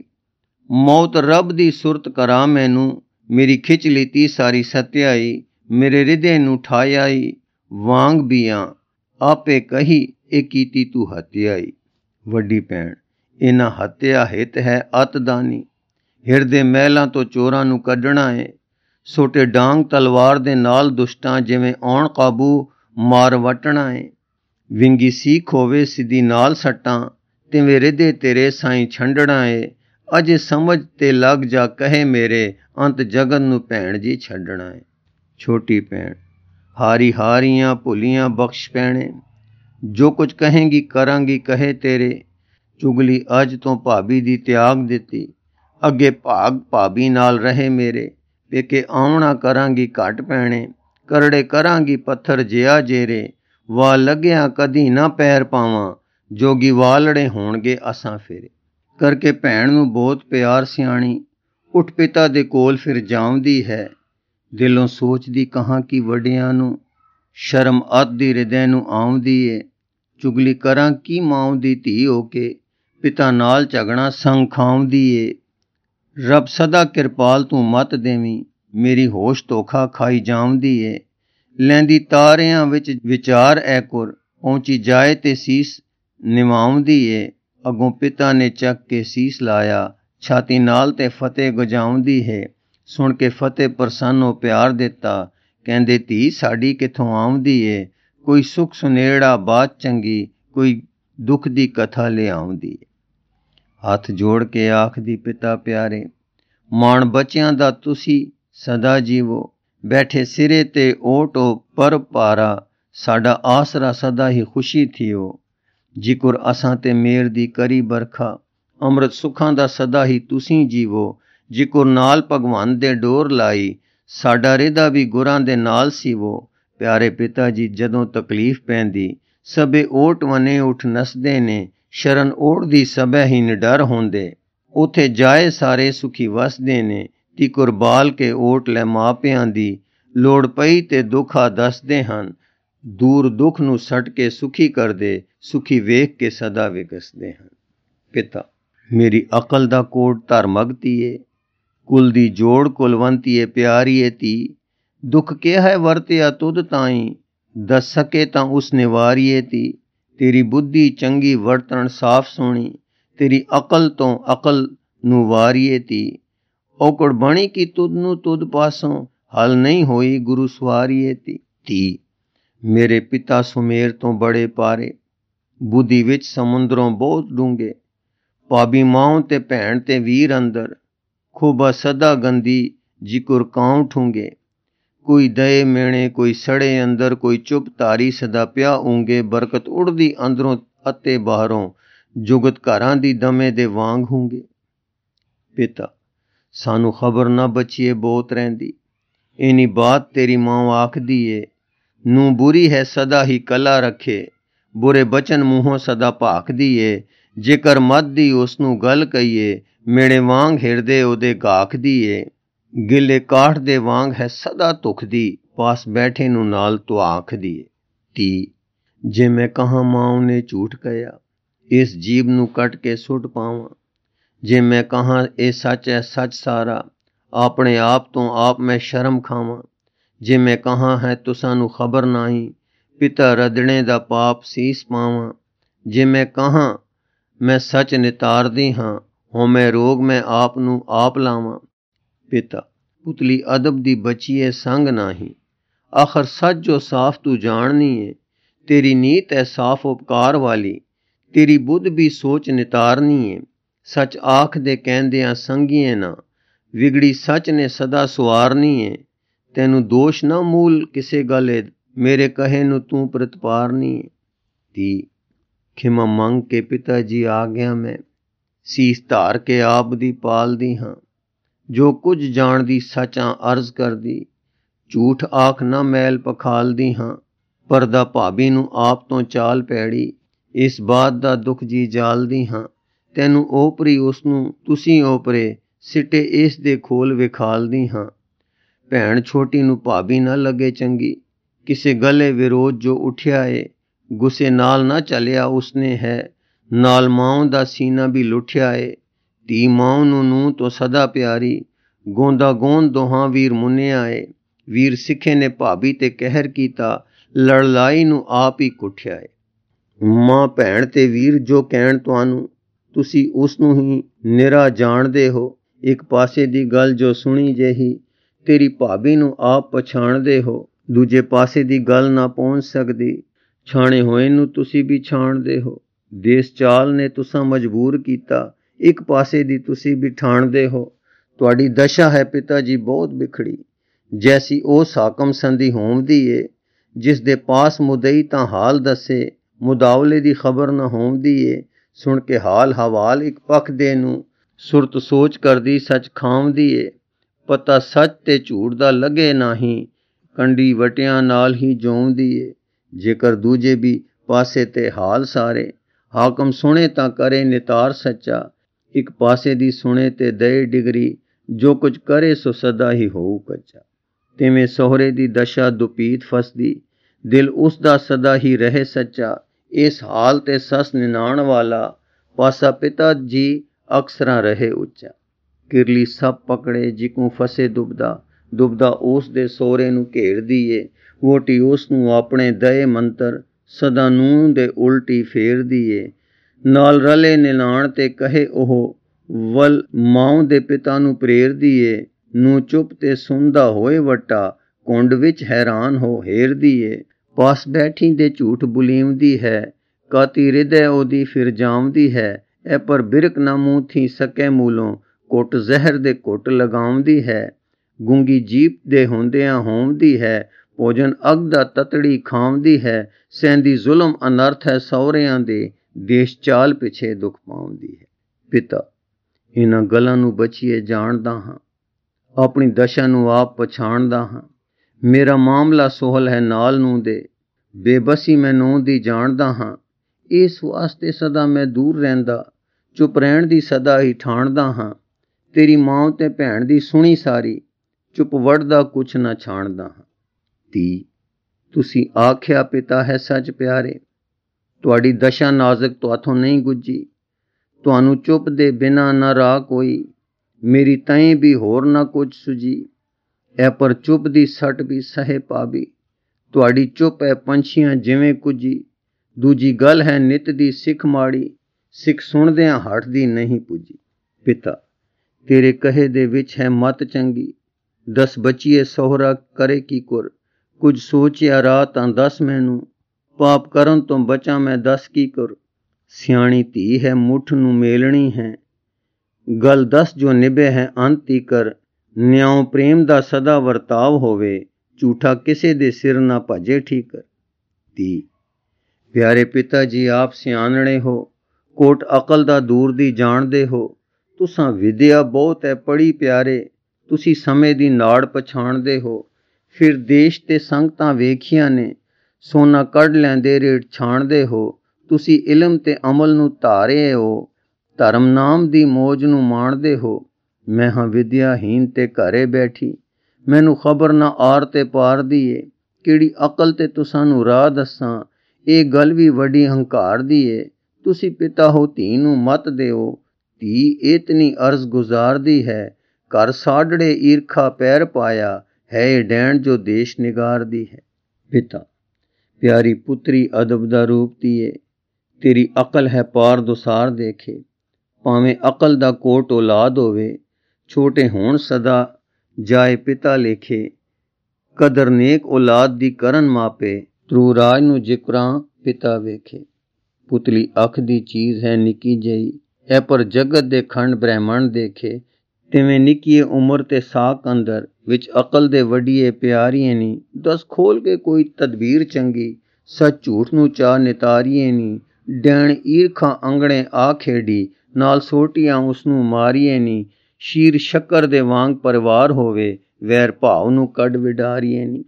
A: ਮੌਤ ਰੱਬ ਦੀ ਸੁਰਤ ਕਰਾ ਮੈਨੂੰ, ਮੇਰੀ ਖਿੱਚ ਲਿੱਤੀ ਸਾਰੀ ਸਤਿਆਈ। ਮੇਰੇ ਰਿਦੇ ਨੂੰ ਠਾਇਆਈ, ਵਾਂਗ ਬੀਆਂ ਆਪੇ ਕਹੀ ਇਹ ਕੀਤੀ ਤੂੰ ਹੱਤਿਆਈ। ਵੱਡੀ ਭੈਣ। ਇਹਨਾਂ ਹੱਤਿਆ ਹਿੱਤ ਹੈ ਅਤਦਾਨੀ, ਹਿਰਦੇ ਮਹਿਲਾਂ ਤੋਂ ਚੋਰਾਂ ਨੂੰ ਕੱਢਣਾ ਏ। ਸੋਟੇ ਡਾਂਗ ਤਲਵਾਰ ਦੇ ਨਾਲ ਦੁਸ਼ਟਾਂ, ਜਿਵੇਂ ਆਉਣ ਕਾਬੂ ਮਾਰ ਵਟਣਾ ਏ। ਵਿੰਗੀ ਸੀਖ ਹੋਵੇ ਸਿੱਧੀ ਨਾਲ ਸੱਟਾਂ, ਤਿਵੇਂ ਰਿਦੇ ਤੇਰੇ ਸਾਈਂ ਛੰਡਣਾ ਏ। ਅਜੇ ਸਮਝ ਤੇ ਲੱਗ ਜਾ ਕਹੇ ਮੇਰੇ, ਅੰਤ ਜਗਤ ਨੂੰ ਭੈਣ ਜੀ ਛੱਡਣਾ ਏ। ਛੋਟੀ ਭੈਣ। ਹਾਰੀ ਹਾਰੀਆਂ ਭੁੱਲੀਆਂ ਬਖਸ਼ ਪੈਣੇ, ਜੋ ਕੁਝ ਕਹੇਂਗੀ ਕਰਾਂਗੀ ਕਹੇ ਤੇਰੇ। ਚੁਗਲੀ ਅੱਜ ਤੋਂ ਭਾਬੀ ਦੀ ਤਿਆਗ ਦਿੱਤੀ, ਅੱਗੇ ਭਾਗ ਭਾਬੀ ਨਾਲ ਰਹੇ ਮੇਰੇ। ਪੇਕੇ ਆਉਣਾ ਕਰਾਂਗੀ ਘੱਟ ਪੈਣੇ, ਕਰੜੇ ਕਰਾਂਗੀ ਪੱਥਰ ਜਿਆ ਜੇਰੇ। ਵਾਹ ਲੱਗਿਆ ਕਦੀ ਨਾ ਪੈਰ ਪਾਵਾਂ, ਜੋਗੀ ਵਾਲੜੇ ਹੋਣਗੇ ਅਸਾਂ ਫੇਰੇ। ਕਰਕੇ ਭੈਣ ਨੂੰ ਬਹੁਤ ਪਿਆਰ ਸਿਆਣੀ, ਉੱਠ ਪਿਤਾ ਦੇ ਕੋਲ ਫਿਰ ਜਾਉਂਦੀ ਹੈ। ਦਿਲੋਂ ਸੋਚਦੀ ਕਹਾਂ ਕਿ ਵੱਡਿਆਂ ਨੂੰ, ਸ਼ਰਮ ਅੱਤ ਦੀ ਹਿਰਦੇ ਨੂੰ ਆਉਂਦੀ ਏ। ਚੁਗਲੀ ਕਰਾਂ ਕੀ ਮਾਂ ਦੀ ਧੀ ਹੋ ਕੇ, ਪਿਤਾ ਨਾਲ ਝਗੜਾ ਸੰਗ ਖਾਉਂਦੀ ਏ। ਰੱਬ ਸਦਾ ਕਿਰਪਾਲ ਤੂੰ ਮਤ ਦੇਵੀਂ, ਮੇਰੀ ਹੋਸ਼ ਧੋਖਾ ਖਾਈ ਜਾਉਂਦੀ ਏ। ਲੈਂਦੀ ਤਾਰਿਆਂ ਵਿੱਚ ਵਿਚਾਰ ਐ ਕੁਰ, ਪਹੁੰਚੀ ਜਾਏ ਤੇ ਸੀਸ ਨਿਵਾਉਂਦੀ ਏ। ਅੱਗੋਂ ਪਿਤਾ ਨੇ ਚੱਕ ਕੇ ਸੀਸ ਲਾਇਆ, ਛਾਤੀ ਨਾਲ ਤੇ ਫਤਿਹ ਗਜਾਉਂਦੀ ਹੈ। ਸੁਣ ਕੇ ਫਤਿਹ ਪ੍ਰਸੰਨ ਪਿਆਰ ਦਿੱਤਾ, ਕਹਿੰਦੇ ਧੀ ਸਾਡੀ ਕਿੱਥੋਂ ਆਉਂਦੀ ਏ। ਕੋਈ ਸੁੱਖ ਸੁਨੇੜਾ ਬਾਤ ਚੰਗੀ, ਕੋਈ ਦੁੱਖ ਦੀ ਕਥਾ ਲਿਆਉਂਦੀ ਏ। ਹੱਥ ਜੋੜ ਕੇ ਆਖਦੀ ਪਿਤਾ ਪਿਆਰੇ, ਮਾਣ ਬੱਚਿਆਂ ਦਾ ਤੁਸੀਂ ਸਦਾ ਜੀਵੋ। ਬੈਠੇ ਸਿਰੇ ਤੇ ਓਟੋ ਪਰ ਭਾਰਾ, ਸਾਡਾ ਆਸਰਾ ਸਦਾ ਹੀ ਖੁਸ਼ੀ ਥੀਓ। ਜਿਕੁਰ ਅਸਾਂ ਤੇ ਮੇਰ ਦੀ ਕਰੀ ਬਰਖਾ, ਅੰਮ੍ਰਿਤ ਸੁੱਖਾਂ ਦਾ ਸਦਾ ਹੀ ਤੁਸੀਂ ਜੀਵੋ। ਜਿਕੁਰ ਨਾਲ ਭਗਵਾਨ ਦੇ ਡੋਰ ਲਾਈ, ਸਾਡਾ ਰਿਦਾ ਵੀ ਗੁਰਾਂ ਦੇ ਨਾਲ ਸੀਵੋ। ਪਿਆਰੇ ਪਿਤਾ ਜੀ ਜਦੋਂ ਤਕਲੀਫ ਪੈਂਦੀ, ਸਭੇ ਓਟ ਵਨੇ ਉੱਠ ਨੱਸਦੇ ਨੇ। ਸ਼ਰਨ ਓੜਦੀ ਸਭੇ ਹੀ ਨਿਡਰ ਹੁੰਦੇ, ਉੱਥੇ ਜਾਏ ਸਾਰੇ ਸੁਖੀ ਵਸਦੇ ਨੇ। ਤਿਕੁਰ ਬਾਲ ਕੇ ਓਟ ਲੈ ਮਾਪਿਆਂ ਦੀ, ਲੋੜ ਪਈ ਤੇ ਦੁੱਖਾ ਦੱਸਦੇ ਹਨ। ਦੂਰ ਦੁੱਖ ਨੂੰ ਸੱਟ ਕੇ ਸੁਖੀ ਕਰਦੇ, ਸੁਖੀ ਵੇਖ ਕੇ ਸਦਾ ਵਿਗਸਦੇ ਹਨ। ਪਿਤਾ। ਮੇਰੀ ਅਕਲ ਦਾ ਕੋਟ ਧਰਮਗਤੀ ਏ, ਕੁਲ ਦੀ ਜੋੜ ਕੁਲਵੰਤੀ ਏ ਪਿਆਰੀ ਏ ਧੀ। ਦੁੱਖ ਕਿਹਾ ਹੈ ਵਰਤਿਆ ਤੁਧ ਤਾਈਂ, ਦੱਸ ਸਕੇ ਤਾਂ ਉਸ ਨਿਵਾਰੀਏ ਧੀ। ਤੇਰੀ ਬੁੱਧੀ ਚੰਗੀ ਵਰਤਣ ਸਾਫ ਸੋਹਣੀ, ਤੇਰੀ ਅਕਲ ਤੋਂ ਅਕਲ ਨੂੰ ਵਾਰੀਏ ਧੀ। ਔਕੜ ਬਣੀ ਕਿ ਤੁਧ ਨੂੰ ਤੁਧ ਪਾਸੋਂ, ਹੱਲ ਨਹੀਂ ਹੋਈ ਗੁਰੂ ਸਵਾਰੀਏ ਧੀ। ਮੇਰੇ ਪਿਤਾ ਸੁਮੇਰ ਤੋਂ ਬੜੇ ਪਾਰੇ, ਬੁੱਧੀ ਵਿੱਚ ਸਮੁੰਦਰੋਂ ਬਹੁਤ ਡੂੰਘੇ। ਭਾਬੀ ਮਾਂ ਤੇ ਭੈਣ ਤੇ ਵੀਰ ਅੰਦਰ, ਖੋਬਾ ਸਦਾ ਗੰਦੀ ਜਿਕੁਰ ਕਾਉ ਠੂੰਗੇ। ਕੋਈ ਦਏ ਮੇਣੇ ਕੋਈ ਸੜੇ ਅੰਦਰ, ਕੋਈ ਚੁੱਪ ਧਾਰੀ ਸਦਾ ਪਿਆ ਊਂਗੇ। ਬਰਕਤ ਉੜਦੀ ਅੰਦਰੋਂ ਅਤੇ ਬਾਹਰੋਂ, ਜੁਗਤ ਘਰਾਂ ਦੀ ਦਮੇ ਦੇ ਵਾਂਗ ਹੂੰਗੇ। ਪਿਤਾ। ਸਾਨੂੰ ਖਬਰ ਨਾ ਬਚੀਏ ਬਹੁਤ ਰਹਿੰਦੀ, ਇਨੀ ਬਾਤ ਤੇਰੀ ਮਾਂ ਆਖਦੀ ਏ। ਨੂੰ ਬੁਰੀ ਹੈ ਸਦਾ ਹੀ ਕਲਾ ਰੱਖੇ, ਬੁਰੇ ਬਚਨ ਮੂੰਹੋਂ ਸਦਾ ਭਾਖਦੀ ਏ। ਜੇਕਰ ਮੱਤ ਦੀ ਉਸ ਨੂੰ ਗੱਲ ਕਹੀਏ, ਮੇੜੇ ਵਾਂਗ ਹਿਰਦੇ ਉਹਦੇ ਗਾਖਦੀ ਏ। ਗਿੱਲੇ ਕਾਠ ਦੇ ਵਾਂਗ ਹੈ ਸਦਾ ਧੁਖਦੀ, ਪਾਸ ਬੈਠੇ ਨੂੰ ਨਾਲ ਧੁਆਖਦੀ ਏ। ਤੀ ਜੇ ਮੈਂ ਕਹਾਂ ਮਾਂ ਨੇ ਝੂਠ ਕਹਿਆ, ਇਸ ਜੀਭ ਨੂੰ ਕੱਟ ਕੇ ਸੁੱਟ ਪਾਵਾਂ। ਜੇ ਮੈਂ ਕਹਾਂ ਇਹ ਸੱਚ ਹੈ ਸੱਚ ਸਾਰਾ, ਆਪਣੇ ਆਪ ਤੋਂ ਆਪ ਮੈਂ ਸ਼ਰਮ ਖਾਵਾਂ। ਜੇ ਮੈਂ ਕਹਾਂ ਹੈ ਤੁਸਾਂ ਨੂੰ ਖਬਰ ਨਹੀਂ, ਪਿਤਾ ਰਦਣੇ ਦਾ ਪਾਪ ਸੀਸ ਪਾਵਾਂ। ਜੇ ਮੈਂ ਕਹਾਂ ਮੈਂ ਸੱਚ ਨਿਤਾਰਦੀ ਹਾਂ, ਹੋਮੈ ਰੋਗ ਮੈਂ ਆਪ ਨੂੰ ਆਪ ਲਾਵਾਂ। ਪਿਤਾ ਪੁਤਲੀ ਅਦਬ ਦੀ ਬਚੀਏ ਸੰਗ ਨਹੀਂ, ਆਖਰ ਸੱਚ ਜੋ ਸਾਫ਼ ਤੂੰ ਜਾਣਨੀ ਏ। ਤੇਰੀ ਨੀਤ ਹੈ ਸਾਫ਼ ਉਪਕਾਰ ਵਾਲੀ, ਤੇਰੀ ਬੁੱਧ ਵੀ ਸੋਚ ਨਿਤਾਰਨੀ ਏ। ਸੱਚ ਆਖ ਦੇ ਕਹਿੰਦਿਆਂ ਸੰਗੀਏ ਨਾ, ਵਿਗੜੀ ਸੱਚ ਨੇ ਸਦਾ ਸੁਆਰਨੀ ਏ। ਤੈਨੂੰ ਦੋਸ਼ ਨਾ ਮੂਲ ਕਿਸੇ ਗੱਲ, ਮੇਰੇ ਕਹੇ ਨੂੰ ਤੂੰ ਪ੍ਰਤਪਾਰਨੀ ਏ। ਤੀ ਖਿਮਾ ਮੰਗ ਕੇ ਪਿਤਾ ਜੀ ਆ ਗਿਆ ਮੈਂ, ਸੀਸ ਧਾਰ ਕੇ ਆਪ ਦੀ ਪਾਲਦੀ ਹਾਂ। ਜੋ ਕੁਝ ਜਾਣਦੀ ਸੱਚਾਂ ਅਰਜ਼ ਕਰਦੀ, ਝੂਠ ਆਖ ਨਾ ਮੈਲ ਪਖਾਲਦੀ ਹਾਂ। ਪਰਦਾ ਭਾਬੀ ਨੂੰ ਆਪ ਤੋਂ ਚਾਲ ਪੈੜੀ, ਇਸ ਬਾਤ ਦਾ ਦੁੱਖ ਜੀ ਜਾਲਦੀ ਹਾਂ। ਤੈਨੂੰ ਓਪਰੀ ਉਸਨੂੰ ਤੁਸੀਂ ਓਪਰੇ, ਸਿੱਟੇ ਇਸ ਦੇ ਖੋਲ ਵਿਖਾਲਦੀ ਹਾਂ। ਭੈਣ ਛੋਟੀ ਨੂੰ ਭਾਬੀ ਨਾ ਲੱਗੇ ਚੰਗੀ, ਕਿਸੇ ਗਲੇ ਵਿਰੋਧ ਜੋ ਉੱਠਿਆ ਏ। ਗੁੱਸੇ ਨਾਲ ਨਾ ਚੱਲਿਆ ਉਸਨੇ ਹੈ, ਨਾਲ ਮਾਂ ਦਾ ਸੀਨਾ ਵੀ ਲੁੱਠਿਆ ਏ। ਧੀ ਮਾਂ ਨੂੰ ਨੂੰਹ ਤੋਂ ਸਦਾ ਪਿਆਰੀ, ਗੋਂਦਾ ਗੋਂਦ ਦੋਹਾਂ ਵੀਰ ਮੁੰਨਿਆ ਏ। ਵੀਰ ਸਿੱਖੇ ਨੇ ਭਾਬੀ ਤੇ ਕਹਿਰ ਕੀਤਾ, ਲੜਲਾਈ ਨੂੰ ਆਪ ਹੀ ਕੁੱਟਿਆ ਏ। ਮਾਂ ਭੈਣ ਤੇ ਵੀਰ ਜੋ ਕਹਿਣ ਤੁਹਾਨੂੰ, ਤੁਸੀਂ ਉਸ ਨੂੰ ਹੀ ਨਿਰਾ ਜਾਣਦੇ ਹੋ। ਇੱਕ ਪਾਸੇ ਦੀ ਗੱਲ ਜੋ ਸੁਣੀ ਜਿਹੀ, ਤੇਰੀ ਭਾਬੀ ਨੂੰ ਆਪ ਪਛਾਣਦੇ ਹੋ। ਦੂਜੇ ਪਾਸੇ ਦੀ ਗੱਲ ਨਾ ਪਹੁੰਚ ਸਕਦੀ, ਛਾਣੇ ਹੋਏ ਨੂੰ ਤੁਸੀਂ ਵੀ ਛਾਣਦੇ ਹੋ। ਦੇਸ ਚਾਲ ਨੇ ਤੁਸਾਂ ਮਜਬੂਰ ਕੀਤਾ, ਇੱਕ ਪਾਸੇ ਦੀ ਤੁਸੀਂ ਵੀ ਠਾਣਦੇ ਹੋ। ਤੁਹਾਡੀ ਦਸ਼ਾ ਹੈ ਪਿਤਾ ਜੀ ਬਹੁਤ ਵਿਖੜੀ, ਜੈਸੀ ਉਹ ਸਾਕਮ ਸੰਧੀ ਹੋਂਵਦੀ ਏ। ਜਿਸ ਦੇ ਪਾਸ ਮੁਦਈ ਤਾਂ ਹਾਲ ਦੱਸੇ, ਮੁਦਾਵਲੇ ਦੀ ਖਬਰ ਨਾ ਹੋਂਵਦੀ ਏ। ਸੁਣ ਕੇ ਹਾਲ ਹਵਾਲ ਇੱਕ ਪੱਖ ਦੇ ਨੂੰ, ਸੁਰਤ ਸੋਚ ਕਰਦੀ ਸੱਚ ਖਾਂਵਦੀ ਏ। ਪਤਾ ਸੱਚ ਤੇ ਝੂਠ ਦਾ ਲੱਗੇ ਨਹੀਂ, ਕੰਡੀ ਵਟਿਆਂ ਨਾਲ ਹੀ ਜੋਂਵਦੀ ਏ। ਜੇਕਰ ਦੂਜੇ ਵੀ ਪਾਸੇ ਤੇ ਹਾਲ ਸਾਰੇ, ਹਾਕਮ ਸੁਣੇ ਤਾਂ ਕਰੇ ਨਿਤਾਰ ਸੱਚਾ। ਇੱਕ ਪਾਸੇ ਦੀ ਸੁਣੇ ਤੇ ਦਏ ਡਿਗਰੀ, ਜੋ ਕੁਝ ਕਰੇ ਸੋ ਸਦਾ ਹੀ ਹੋਊ ਕੱਚਾ। ਤਿਵੇਂ ਸਹੁਰੇ ਦੀ ਦਸ਼ਾ ਦੁਪੀਤ ਫਸਦੀ, ਦਿਲ ਉਸ ਦਾ ਸਦਾ ਹੀ ਰਹੇ ਸੱਚਾ। ਇਸ ਹਾਲ ਤੇ ਸੱਸ ਨਿਨਾਣ ਵਾਲਾ, ਪਾਸਾ ਪਿਤਾ ਜੀ ਅਕਸਰਾਂ ਰਹੇ ਉੱਚਾ। ਕਿਰਲੀ ਸੱਪ ਪਕੜੇ ਜਿਕੂ ਫਸੇ ਦੁਬਦਾ, ਦੁਬਦਾ ਉਸ ਦੇ ਸਹੁਰੇ ਨੂੰ ਘੇਰਦੀ ਏ। ਵੋਟੀ ਉਸ ਨੂੰ ਆਪਣੇ ਦਏ ਮੰਤਰ, ਸਦਾ ਨੂੰਹ ਦੇ ਉਲਟੀ ਫੇਰਦੀ ਏ। ਨਾਲ ਰਲੇ ਨਿਲਾਣ ਤੇ ਕਹੇ ਉਹ, ਵੱਲ ਮਾਂ ਦੇ ਪਿਤਾ ਨੂੰ ਪ੍ਰੇਰਦੀ ਏ। ਨੂੰ ਚੁੱਪ ਤੇ ਸੁਣਦਾ ਹੋਏ ਵੱਟਾ, ਕੁੰਡ ਵਿੱਚ ਹੈਰਾਨ ਹੋ ਹੇਰਦੀ ਏ। ਪਾਸ ਬੈਠੀ ਦੇ ਝੂਠ ਬੁਲੀਵਦੀ ਹੈ, ਕਾਤੀ ਰਿਦੈ ਉਹਦੀ ਫਿਰ ਜਾਵਦੀ ਹੈ। ਇਹ ਪਰ ਬਿਰਕ ਨਾ ਮੂੰਹ ਥੀ ਸਕੇ ਮੂਲੋਂ, ਘੁੱਟ ਜ਼ਹਿਰ ਦੇ ਘੁੱਟ ਲਗਾਉਂਦੀ ਹੈ। ਗੂੰਗੀ ਜੀਪ ਦੇ ਹੁੰਦਿਆਂ ਹੋਂਵਦੀ ਹੈ, ਭੋਜਨ ਅੱਗ ਦਾ ਤਤੜੀ ਖਾਂਵਦੀ ਹੈ। ਸਹਿੰਦੀ ਜ਼ੁਲਮ ਅਨਰਥ ਹੈ ਸਹੁਰਿਆਂ ਦੇ, ਦੇਸ਼ ਚਾਲ ਪਿੱਛੇ ਦੁੱਖ ਪਾਉਂਦੀ ਹੈ। ਪਿਤਾ ਇਹਨਾਂ ਗੱਲਾਂ ਨੂੰ ਬਚੀਏ ਜਾਣਦਾ ਹਾਂ, ਆਪਣੀ ਦਸ਼ਾ ਨੂੰ ਆਪ ਪਛਾਣਦਾ ਹਾਂ। ਮੇਰਾ ਮਾਮਲਾ ਸੋਹਲ ਹੈ ਨਾਲ ਨੂੰ ਦੇ, ਬੇਬਸੀ ਮੈਂ ਨੂੰਹ ਦੀ ਜਾਣਦਾ ਹਾਂ। ਇਸ ਵਾਸਤੇ ਸਦਾ ਮੈਂ ਦੂਰ ਰਹਿੰਦਾ, ਚੁੱਪ ਰਹਿਣ ਦੀ ਸਦਾ ਹੀ ਠਾਣਦਾ ਹਾਂ। ਤੇਰੀ ਮਾਂ ਤੇ ਭੈਣ ਦੀ ਸੁਣੀ ਸਾਰੀ, ਚੁੱਪ ਵੜਦਾ ਕੁਛ ਨਾ ਛਾਣਦਾ ਹਾਂ। ਧੀ ਤੁਸੀਂ ਆਖਿਆ ਪਿਤਾ ਹੈ ਸੱਚ ਪਿਆਰੇ, ਤੁਹਾਡੀ ਦਸ਼ਾ ਨਾਜ਼ਕ ਤੁਹਾਥੋਂ ਨਹੀਂ ਗੁੱਜੀ। ਤੁਹਾਨੂੰ ਚੁੱਪ ਦੇ ਬਿਨਾਂ ਨਾ ਰਾਹ ਕੋਈ, ਮੇਰੀ ਤਈਂ ਵੀ ਹੋਰ ਨਾ ਕੁਝ ਸੁਝੀ। ਇਹ ਪਰ ਚੁੱਪ ਦੀ ਸੱਟ ਵੀ ਸਹੇ ਭਾਬੀ, ਤੁਹਾਡੀ ਚੁੱਪ ਹੈ ਪੰਛੀਆਂ ਜਿਵੇਂ ਕੁੱਜੀ। ਦੂਜੀ ਗੱਲ ਹੈ ਨਿੱਤ ਦੀ ਸਿੱਖ ਮਾੜੀ, ਸਿੱਖ ਸੁਣਦਿਆਂ ਹਟਦੀ ਨਹੀਂ ਪੁੱਜੀ। ਪਿਤਾ ਤੇਰੇ ਕਹੇ ਦੇ ਵਿੱਚ ਹੈ ਮਤ ਚੰਗੀ, ਦਸ ਬਚੀਏ ਸਹੁਰਾ ਕਰੇ ਕੀ ਕੁਰ। ਕੁਝ ਸੋਚਿਆ ਰਾਹ ਤਾਂ ਦੱਸ ਮੈਨੂੰ, ਪਾਪ ਕਰਨ ਤੋਂ ਬਚਾਂ ਮੈਂ ਦੱਸ ਕੀ ਕਰ। ਸਿਆਣੀ ਧੀ ਹੈ ਮੁੱਠ ਨੂੰ ਮੇਲਣੀ ਹੈ, ਗੱਲ ਦੱਸ ਜੋ ਨਿਭੇ ਹੈ ਅੰਤ ਤੀਕਰ। ਨਿਆਉ ਪ੍ਰੇਮ ਦਾ ਸਦਾ ਵਰਤਾਵ ਹੋਵੇ, ਝੂਠਾ ਕਿਸੇ ਦੇ ਸਿਰ ਨਾ ਭਜੇ ਠੀਕਰ। ਧੀ ਪਿਆਰੇ ਪਿਤਾ ਜੀ ਆਪ ਸਿਆਣਣੇ ਹੋ, ਕੋਟ ਅਕਲ ਦਾ ਦੂਰ ਦੀ ਜਾਣਦੇ ਹੋ। ਤੁਸਾਂ ਵਿਦਿਆ ਬਹੁਤ ਹੈ ਪੜ੍ਹੀ ਪਿਆਰੇ, ਤੁਸੀਂ ਸਮੇਂ ਦੀ ਨਾੜ ਪਛਾਣਦੇ ਹੋ। ਫਿਰ ਦੇਸ਼ ਤੇ ਸੰਗਤਾਂ ਵੇਖੀਆਂ ਨੇ, ਸੋਨਾ ਕੱਢ ਲੈਂਦੇ ਰੇਟ ਛਾਣਦੇ ਹੋ। ਤੁਸੀਂ ਇਲਮ ਤੇ ਅਮਲ ਨੂੰ ਧਾਰੇ ਹੋ, ਧਰਮ ਨਾਮ ਦੀ ਮੌਜ ਨੂੰ ਮਾਣਦੇ ਹੋ। ਮੈਂ ਹਾਂ ਵਿਦਿਆਹੀਨ ਤੇ ਘਰੇ ਬੈਠੀ, ਮੈਨੂੰ ਖਬਰ ਨਾ ਆਰ ਤੇ ਪਾਰ ਦੀ ਏ। ਕਿਹੜੀ ਅਕਲ ਤੇ ਤੁਸਾਂ ਨੂੰ ਰਾਹ ਦੱਸਾਂ, ਇਹ ਗੱਲ ਵੀ ਵੱਡੀ ਹੰਕਾਰ ਦੀ ਏ। ਤੁਸੀਂ ਪਿਤਾ ਹੋ, ਧੀ ਨੂੰ ਮਤ ਦਿਓ, ਧੀ ਇਤਨੀ ਅਰਜ਼ ਗੁਜ਼ਾਰਦੀ ਹੈ। ਘਰ ਸਾਡੜੇ ਈਰਖਾ ਪੈਰ ਪਾਇਆ, ਹੈ ਇਹ ਡੈਣ ਜੋ ਦੇਸ਼ ਨਿਗਾਰਦੀ ਹੈ। ਪਿਤਾ, ਪਿਆਰੀ ਪੁੱਤਰੀ ਅਦਬ ਦਾ ਰੂਪ ਧੀਏ, ਤੇਰੀ ਅਕਲ ਹੈ ਪਾਰ ਦੁਸਾਰ ਦੇਖੇ। ਭਾਵੇਂ ਅਕਲ ਦਾ ਕੋਟ ਔਲਾਦ ਹੋਵੇ, ਛੋਟੇ ਹੋਣ ਸਦਾ ਜਾਏ ਪਿਤਾ ਲੇਖੇ। ਕਦਰ ਨੇਕ ਔਲਾਦ ਦੀ ਕਰਨ ਮਾਪੇ, ਤਰੂ ਰਾਜ ਨੂੰ ਜਿਕਰਾਂ ਪਿਤਾ ਵੇਖੇ। ਪੁਤਲੀ ਅੱਖ ਦੀ ਚੀਜ਼ ਹੈ ਨਿੱਕੀ ਜਿਹੀ, ਇਹ ਪਰ ਜਗਤ ਦੇ ਖੰਡ ਬ੍ਰਹਿਮੰਡ ਦੇਖੇ। ਤਿਵੇਂ ਨਿੱਕੀਏ ਉਮਰ ਤੇ ਸਾਕ ਅੰਦਰ, ਵਿੱਚ ਅਕਲ ਦੇ ਵੱਡੀਏ ਪਿਆਰੀਏ ਨੀ। ਦਸ ਖੋਲ ਕੇ ਕੋਈ ਤਦਬੀਰ ਚੰਗੀ, ਸੱਚ ਝੂਠ ਨੂੰ ਚਾਹ ਨਿਤਾਰੀਏ ਨੀ। ਡੈਣ ਈਰਖਾਂ ਅੰਗਣੇ ਆ ਖੇਡੀ, ਨਾਲ ਸੋਟੀਆਂ ਉਸਨੂੰ ਮਾਰੀਏ ਨੀ। ਸ਼ੀਰ ਸ਼ੱਕਰ ਦੇ ਵਾਂਗ ਪਰਿਵਾਰ ਹੋਵੇ, ਵੈਰ ਭਾਵ ਨੂੰ ਕੱਢ ਵਿਡਾਰੀਏ ਨੀ।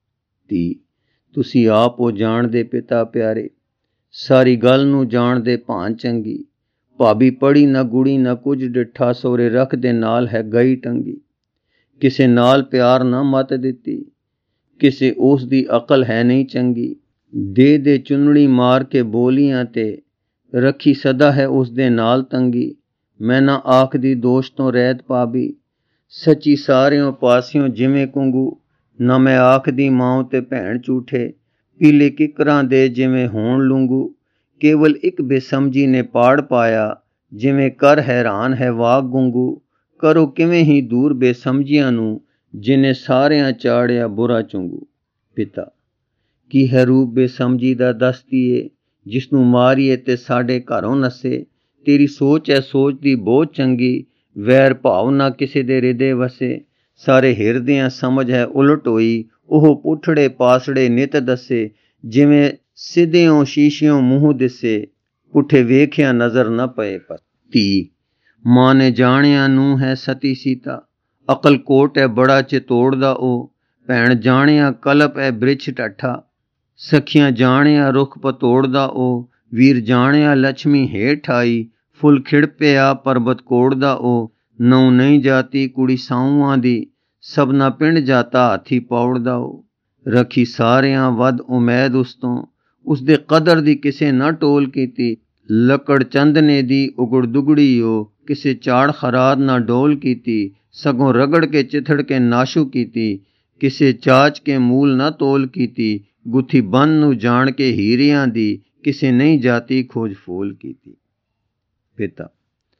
A: ਧੀ, ਤੁਸੀਂ ਆਪ ਉਹ ਜਾਣਦੇ ਪਿਤਾ ਪਿਆਰੇ, ਸਾਰੀ ਗੱਲ ਨੂੰ ਜਾਣਦੇ ਭਾਂ ਚੰਗੀ। ਭਾਬੀ ਪੜੀ ਨਾ ਗੁੜੀ ਨਾ ਕੁਝ ਡਿੱਠਾ, ਸੋਰੇ ਰੱਖ ਦੇ ਨਾਲ ਹੈ ਗਈ ਟੰਗੀ। ਕਿਸੇ ਨਾਲ ਪਿਆਰ ਨਾ ਮਤ ਦਿੱਤੀ, ਕਿਸੇ ਉਸ ਦੀ ਅਕਲ ਹੈ ਨਹੀਂ ਚੰਗੀ। ਦੇ ਦੇ ਚੁੰਨੜੀ ਮਾਰ ਕੇ ਬੋਲੀਆਂ ਤੇ, ਰੱਖੀ ਸਦਾ ਹੈ ਉਸ ਦੇ ਨਾਲ ਤੰਗੀ। ਮੈਂ ਨਾ ਆਖਦੀ ਦੋਸ਼ ਤੋਂ ਰਹਿਤ ਭਾਬੀ, ਸੱਚੀ ਸਾਰਿਓਂ ਪਾਸਿਓਂ ਜਿਵੇਂ ਕੁੰਗੂ। ਨਾ ਮੈਂ ਆਖਦੀ ਮਾਂ ਤੇ ਭੈਣ ਝੂਠੇ, ਪੀਲੇ ਕਿਕਰਾਂ ਦੇ ਜਿਵੇਂ ਹੋਣ ਲੂੰਗੂ। ਕੇਵਲ ਇੱਕ ਬੇਸਮਝੀ ਨੇ ਪਾੜ ਪਾਇਆ, ਜਿਵੇਂ ਕਰ ਹੈਰਾਨ ਹੈ ਵਾਗ ਗੁੰਗੂ। ਕਰੋ ਕਿਵੇਂ ਹੀ ਦੂਰ ਬੇਸਮਝੀਆਂ ਨੂੰ, ਜਿਨੇ ਸਾਰਿਆਂ ਚਾੜਿਆ ਬੁਰਾ ਚੁੰਗੂ। ਪਿਤਾ, ਕੀ ਹੈ ਰੂਪ ਬੇਸਮਝੀ ਦਾ ਦੱਸਦੀਏ, ਜਿਸਨੂੰ ਮਾਰੀਏ ਤੇ ਸਾਡੇ ਘਰੋਂ ਨਸੇ। ਤੇਰੀ ਸੋਚ ਹੈ ਸੋਚ ਦੀ ਬਹੁਤ ਚੰਗੀ, ਵੈਰ ਭਾਵ ਨਾ ਕਿਸੇ ਦੇ ਹਿਰਦੇ ਵਸੇ। ਸਾਰੇ ਹਿਰਦਿਆਂ ਸਮਝ ਹੈ ਉਲਟ ਹੋਈ, ਉਹ ਪੁੱਠੜੇ ਪਾਸੜੇ ਨਿਤ ਦੱਸੇ। ਜਿਵੇਂ ਸਿੱਧਿਓਂ ਸ਼ੀਸ਼ਿਓਂ ਮੂੰਹ ਦਿਸੇ, ਪੁੱਠੇ ਵੇਖਿਆ ਨਜ਼ਰ ਨਾ ਪਏ ਪਰ। ਧੀ, ਮਾਂ ਨੇ ਜਾਣਿਆ ਨੂੰ ਹੈ ਸਤੀ ਸੀਤਾ, ਅਕਲ ਕੋਟ ਹੈ ਬੜਾ ਚਿਤੋੜਦਾ ਉਹ। ਭੈਣ ਜਾਣਿਆ ਕਲਪ ਹੈ ਬ੍ਰਿਛ ਢੱਠਾ, ਸਖੀਆਂ ਜਾਣਿਆ ਰੁੱਖ ਪਤੋੜਦਾ ਉਹ। ਵੀਰ ਜਾਣਿਆ ਲక్ష్ਮੀ ਹੇਠ ਆਈ, ਫੁੱਲ ਖਿੜ ਪਿਆ ਪਰਬਤ ਕੋੜਦਾ ਉਹ। ਨਹੁੰ ਨਹੀਂ ਜਾਤੀ ਕੁੜੀ ਸਾਊਆਂ ਦੀ, ਸਭਨਾ ਪਿੰਡ ਜਾਤਾ ਹਾਥੀ ਪੌੜਦਾ ਉਹ। ਰੱਖੀ ਸਾਰਿਆਂ ਵੱਧ ਉਮੈਦ ਉਸ ਤੋਂ, ਉਸਦੇ ਕਦਰ ਦੀ ਕਿਸੇ ਨਾ ਟੋਲ ਕੀਤੀ। ਲੱਕੜ ਚੰਦਨੇ ਦੀ ਉਗੜ ਦੁਗੜੀ ਉਹ, ਕਿਸੇ ਚਾੜ ਖਰਾਦ ਨਾ ਡੋਲ ਕੀਤੀ। ਸਗੋਂ ਰਗੜ ਕੇ ਚਿਥੜ ਕੇ ਨਾਸ਼ੂ ਕੀਤੀ, ਕਿਸੇ ਚਾਚ ਕੇ ਮੂਲ ਨਾ ਤੋਲ ਕੀਤੀ। ਗੁੱਥੀ ਬੰਨ ਨੂੰ ਜਾਣ ਕੇ ਹੀਰਿਆਂ ਦੀ, ਕਿਸੇ ਨਹੀਂ ਜਾਤੀ ਖੋਜ ਫੋਲ ਕੀਤੀ। ਪਿਤਾ,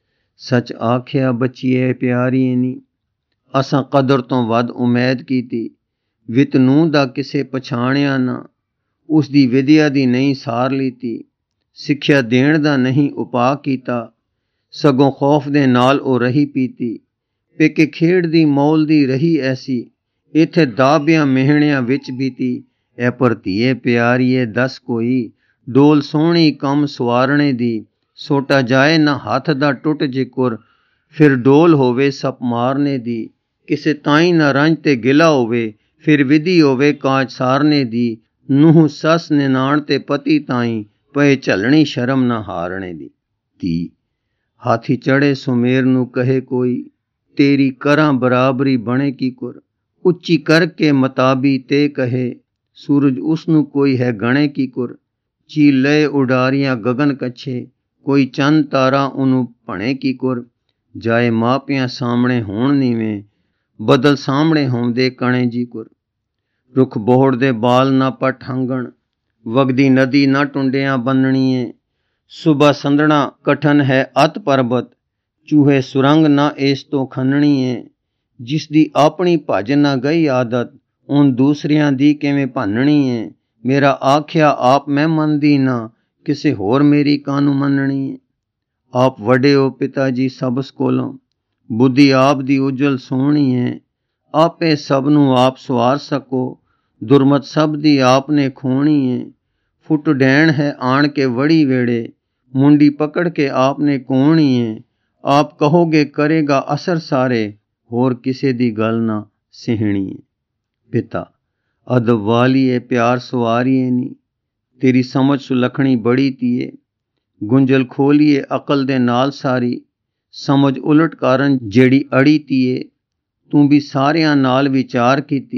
A: ਸੱਚ ਆਖਿਆ ਬੱਚੀਏ ਪਿਆਰੀਏ ਨੀ, ਅਸਾਂ ਕਦਰ ਤੋਂ ਵੱਧ ਉਮੈਦ ਕੀਤੀ। ਵਿਤ ਨੂੰ ਦਾ ਕਿਸੇ ਪਛਾਣਿਆ ਨਾ, ਉਸ ਦੀ ਵਿਦਿਆ ਦੀ ਨਹੀਂ ਸਾਰ ਲੀਤੀ। ਸਿੱਖਿਆ ਦੇਣ ਦਾ ਨਹੀਂ ਉਪਾਅ ਕੀਤਾ, ਸਗੋਂ ਖੌਫ ਦੇ ਨਾਲ ਉਹ ਰਹੀ ਪੀਤੀ। ਪੇਕੇ ਖੇਡ ਦੀ ਮੌਲ ਦੀ ਰਹੀ ਐਸੀ, ਇੱਥੇ ਦਾਬਿਆਂ ਮਿਹਣਿਆਂ ਵਿੱਚ ਬੀਤੀ। ਐ ਪਰ ਧੀਏ ਪਿਆਰੀਏ ਦੱਸ ਕੋਈ, ਡੋਲ ਸੋਹਣੀ ਕੰਮ ਸਵਾਰਣੇ ਦੀ। ਸੋਟਾ ਜਾਏ ਨਾ ਹੱਥ ਦਾ ਟੁੱਟ ਜੇ ਕੁਰ, ਫਿਰ ਡੋਲ ਹੋਵੇ ਸੱਪ ਮਾਰਨੇ ਦੀ। ਕਿਸੇ ਤਾਈਂ ਨਾ ਰੰਜ ਤੇ ਗਿਲਾ ਹੋਵੇ, ਫਿਰ ਵਿਧੀ ਹੋਵੇ ਕਾਂਚ ਸਾਰਨੇ ਦੀ। ਨੂੰਹ ਸੱਸ ਨਿਨਾਣ ਤੇ ਪਤੀ ਤਾਈਂ, ਪਏ ਝੱਲਣੀ ਸ਼ਰਮ ਨਾ ਹਾਰਣੇ ਦੀ। ਧੀ, ਹਾਥੀ ਚੜੇ ਸੁਮੇਰ ਨੂੰ ਕਹੇ ਕੋਈ, ਤੇਰੀ ਕਰਾਂ ਬਰਾਬਰੀ ਬਣੇ ਕੀ ਕੁਰ। ਉੱਚੀ ਕਰਕੇ ਮਤਾਬੀ ਤੇ ਕਹੇ, ਸੂਰਜ ਉਸ ਨੂੰ ਕੋਈ ਹੈ ਗਣੇ ਕੀ ਕੁਰ। ਚੀਲ ਲਏ ਉਡਾਰੀਆਂ ਗਗਨ ਕੱਛੇ, ਕੋਈ ਚੰਦ ਤਾਰਾ ਉਹਨੂੰ ਭਣੇ ਕੀ ਕੁਰ। ਜਾਏ ਮਾਪਿਆਂ ਸਾਹਮਣੇ ਹੋਣ ਨੀਵੇਂ, ਬਦਲ ਸਾਹਮਣੇ ਹੁੰਦੇ ਕਣੇ ਜੀ ਕੁਰ। ਰੁੱਖ ਬੋਹੜ ਦੇ ਬਾਲ ਨਾ ਪੱਟ ਹੰਗਣ, ਵਗਦੀ ਨਦੀ ਨਾ ਟੁੰਡਿਆਂ ਬੰਨਣੀਏ। ਸੁਬਾ ਸੰਦਣਾ ਕਠਨ ਹੈ ਅਤ ਪਰਬਤ, ਚੂਹੇ ਸੁਰੰਗ ਨਾ ਇਸ ਤੋਂ ਖੰਨਣੀਏ। ਜਿਸ ਦੀ ਆਪਣੀ ਭੱਜ ਨਾ ਗਈ ਆਦਤ, ਉਨ ਦੂਸਰਿਆਂ ਦੀ ਕਿਵੇਂ ਭੰਨਣੀ ਏ। ਮੇਰਾ ਆਖਿਆ ਆਪ ਮੈਂ ਮੰਨਦੀ ਨਾ, ਕਿਸੇ ਹੋਰ ਮੇਰੀ ਕਾਹਨੂੰ ਮੰਨਣੀ ਏ। ਆਪ ਵੱਡੇ ਹੋ ਪਿਤਾ ਜੀ ਸਬਸ ਕੋਲੋਂ, ਬੁੱਧੀ ਆਪ ਦੀ ਉਜਲ ਸੋਹਣੀ ਏ। ਆਪੇ ਸਭ ਨੂੰ ਆਪ ਸਵਾਰ ਸਕੋ, ਦੁਰਮਤ ਸਭ ਦੀ ਆਪ ਨੇ ਖੋਣੀ ਏ। ਫੁੱਟ ਡੈਣ ਹੈ ਆਣ ਕੇ ਵੜੀ ਵੇੜੇ, ਮੁੰਡੀ ਪਕੜ ਕੇ ਆਪ ਨੇ ਕੋਣੀ ਏ। ਆਪ ਕਹੋਗੇ ਕਰੇਗਾ ਅਸਰ ਸਾਰੇ, ਹੋਰ ਕਿਸੇ ਦੀ ਗੱਲ ਨਾ ਸਹਿਣੀ ਏ। ਪਿਤਾ, ਅਦਬ ਵਾਲੀਏ ਪਿਆਰ ਸਵਾਰੀਏ ਨੀ, ਤੇਰੀ ਸਮਝ ਸੁਲੱਖਣੀ ਬੜੀ ਧੀਏ। ਗੁੰਝਲ ਖੋਲੀਏ ਅਕਲ ਦੇ ਨਾਲ ਸਾਰੀ, ਸਮਝ ਉਲਟ ਕਾਰਨ ਜਿਹੜੀ ਅੜੀ ਧੀਏ। ਤੂੰ ਵੀ ਸਾਰਿਆਂ ਨਾਲ ਵਿਚਾਰ ਕੀਤੀ,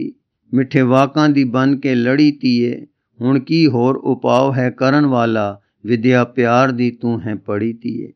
A: ਮਿੱਠੇ ਵਾਕਾਂ ਦੀ ਬਨ ਕੇ ਲੜੀ ਧੀਏ, ਹੁਣ ਕੀ ਹੋਰ ਉਪਾਅ ਹੈ ਕਰਨ ਵਾਲਾ, ਵਿਦਿਆ ਪਿਆਰ ਦੀ ਤੂੰ ਹੈ ਪੜ੍ਹੀ ਧੀਏ।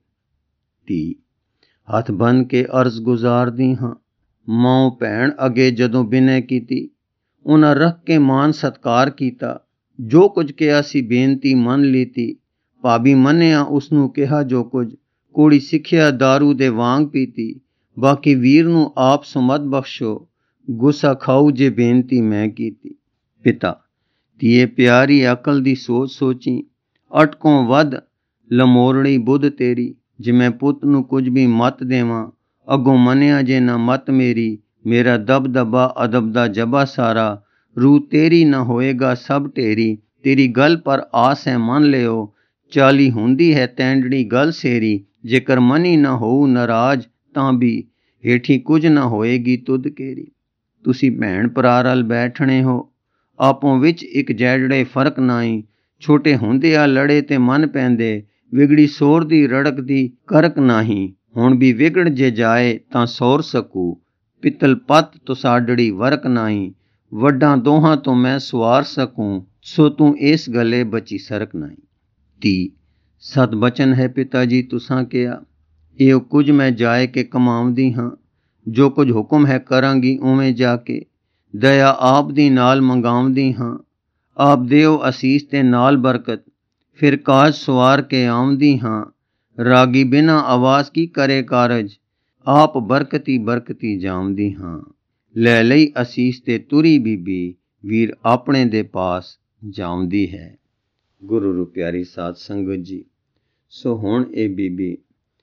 A: ਧੀ ਹੱਥ ਬੰਨ੍ਹ ਕੇ ਅਰਜ਼ ਗੁਜ਼ਾਰਦੀ ਹਾਂ, ਮਾਂ ਭੈਣ ਅੱਗੇ ਜਦੋਂ ਬਿਨੈ ਕੀਤੀ, ਉਹਨਾਂ ਰੱਖ ਕੇ ਮਾਨ ਸਤਕਾਰ ਕੀਤਾ। ਜੋ ਕੁਝ ਕਿਹਾ ਸੀ ਬੇਨਤੀ ਮੰਨ ਲੀਤੀ, ਭਾਬੀ ਮੰਨਿਆ ਉਸਨੂੰ ਕਿਹਾ ਜੋ ਕੁਝ, ਕੁੜੀ ਸਿੱਖਿਆ ਦਾਰੂ ਦੇ ਵਾਂਗ ਪੀਤੀ। ਬਾਕੀ ਵੀਰ ਨੂੰ ਆਪ ਸੁਮਤ ਬਖਸ਼ੋ, ਗੁੱਸਾ ਖਾਊ ਜੇ ਬੇਨਤੀ ਮੈਂ ਕੀਤੀ। ਪਿਤਾ ਧੀਏ ਪਿਆਰੀ ਅਕਲ ਦੀ ਸੋਚ ਸੋਚੀ, ਅਟਕੋਂ ਵੱਧ ਲਮੋਰੜੀ ਬੁੱਧ ਤੇਰੀ। ਜੇ ਮੈਂ ਪੁੱਤ ਨੂੰ ਕੁਝ ਵੀ ਮੱਤ ਦੇਵਾਂ, ਅੱਗੋਂ ਮੰਨਿਆ ਜੇ ਨਾ ਮੱਤ ਮੇਰੀ, ਮੇਰਾ ਦਬਦਬਾ ਅਦਬ ਦਾ ਜਬਾ ਸਾਰਾ, ਰੂਹ ਤੇਰੀ ਨਾ ਹੋਏਗਾ ਸਭ ਢੇਰੀ। ਤੇਰੀ ਗੱਲ ਪਰ ਆਸ ਹੈ ਮੰਨ ਲਿਓ, ਚਾਲੀ ਹੁੰਦੀ ਹੈ ਤੈਂਡੜੀ ਗੱਲ ਸੇਰੀ। ਜੇਕਰ ਮਨੀ ਨਾ ਹੋਊ ਨਾਰਾਜ਼ ਤਾਂ ਵੀ, ਹੇਠੀ ਕੁਝ ਨਾ ਹੋਏਗੀ ਤੁਧ ਕੇਰੀ। ਤੁਸੀਂ ਭੈਣ ਭਰਾ ਰਲ ਬੈਠਣੇ ਹੋ, ਆਪੋਂ ਵਿੱਚ ਇੱਕ ਜੈੜੜੇ ਫਰਕ ਨਾਈ। ਛੋਟੇ ਹੁੰਦੇ ਆ ਲੜੇ ਤੇ ਮਨ ਪੈਂਦੇ, ਵਿਗੜੀ ਸੋਰ ਦੀ ਰੜਕਦੀ ਕਰਕ ਨਾਹੀਂ। ਹੁਣ ਵੀ ਵਿਗੜ ਜੇ ਜਾਏ ਤਾਂ ਸੌਰ ਸਕੂ, ਪਿੱਤਲ ਪੱਤ ਤੁਸਾਡੜੀ ਵਰਕ ਨਾਹੀਂ। ਵੱਡਾਂ ਦੋਹਾਂ ਤੋਂ ਮੈਂ ਸਵਾਰ ਸਕੂੰ, ਸੋ ਤੂੰ ਇਸ ਗੱਲੇ ਬਚੀ ਸਰਕ ਨਾਹੀਂ। ਧੀ ਸਤ ਬਚਨ ਹੈ ਪਿਤਾ ਜੀ ਤੁਸਾਂ ਕਿਹਾ, ਇਹੋ ਕੁਝ ਮੈਂ ਜਾਏ ਕੇ ਕਮਾਉਂਦੀ ਹਾਂ। ਜੋ ਕੁਝ ਹੁਕਮ ਹੈ ਕਰਾਂਗੀ ਉਵੇਂ ਜਾ ਕੇ, ਦਇਆ ਆਪ ਦੀ ਨਾਲ ਮੰਗਾਉਂਦੀ ਹਾਂ। ਆਪ ਦਿਓ ਅਸੀਸ ਤੇ ਨਾਲ ਬਰਕਤ, ਫਿਰ ਕਾਜ ਸਵਾਰ ਕੇ ਆਉਂਦੀ ਹਾਂ। ਰਾਗੀ ਬਿਨਾਂ ਆਵਾਜ਼ ਕੀ ਕਰੇ ਕਾਰਜ, ਆਪ ਬਰਕਤੀ ਬਰਕਤੀ ਜਾਉਂਦੀ ਹਾਂ। ਲੈ ਲਈ ਅਸੀਸ ਤੇ ਤੁਰੀ ਬੀਬੀ, ਵੀਰ ਆਪਣੇ ਦੇ ਪਾਸ ਜਾਉਂਦੀ ਹੈ। ਗੁਰੂ ਰੂ ਪਿਆਰੀ ਸਾਧ ਸੰਗਤ ਜੀ, ਸੋ ਹੁਣ ਇਹ ਬੀਬੀ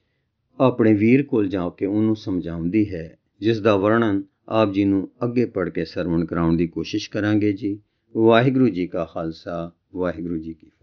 A: ਆਪਣੇ ਵੀਰ ਕੋਲ ਜਾ ਕੇ ਉਹਨੂੰ ਸਮਝਾਉਂਦੀ ਹੈ, ਜਿਸ ਦਾ ਵਰਣਨ ਆਪ ਜੀ ਨੂੰ ਅੱਗੇ ਪੜ੍ਹ ਕੇ ਸਰਵਣ ਕਰਾਉਣ ਦੀ ਕੋਸ਼ਿਸ਼ ਕਰਾਂਗੇ ਜੀ। ਵਾਹਿਗੁਰੂ ਜੀ ਕਾ ਖਾਲਸਾ, ਵਾਹਿਗੁਰੂ ਜੀ ਕੀ ਫਤਿਹ।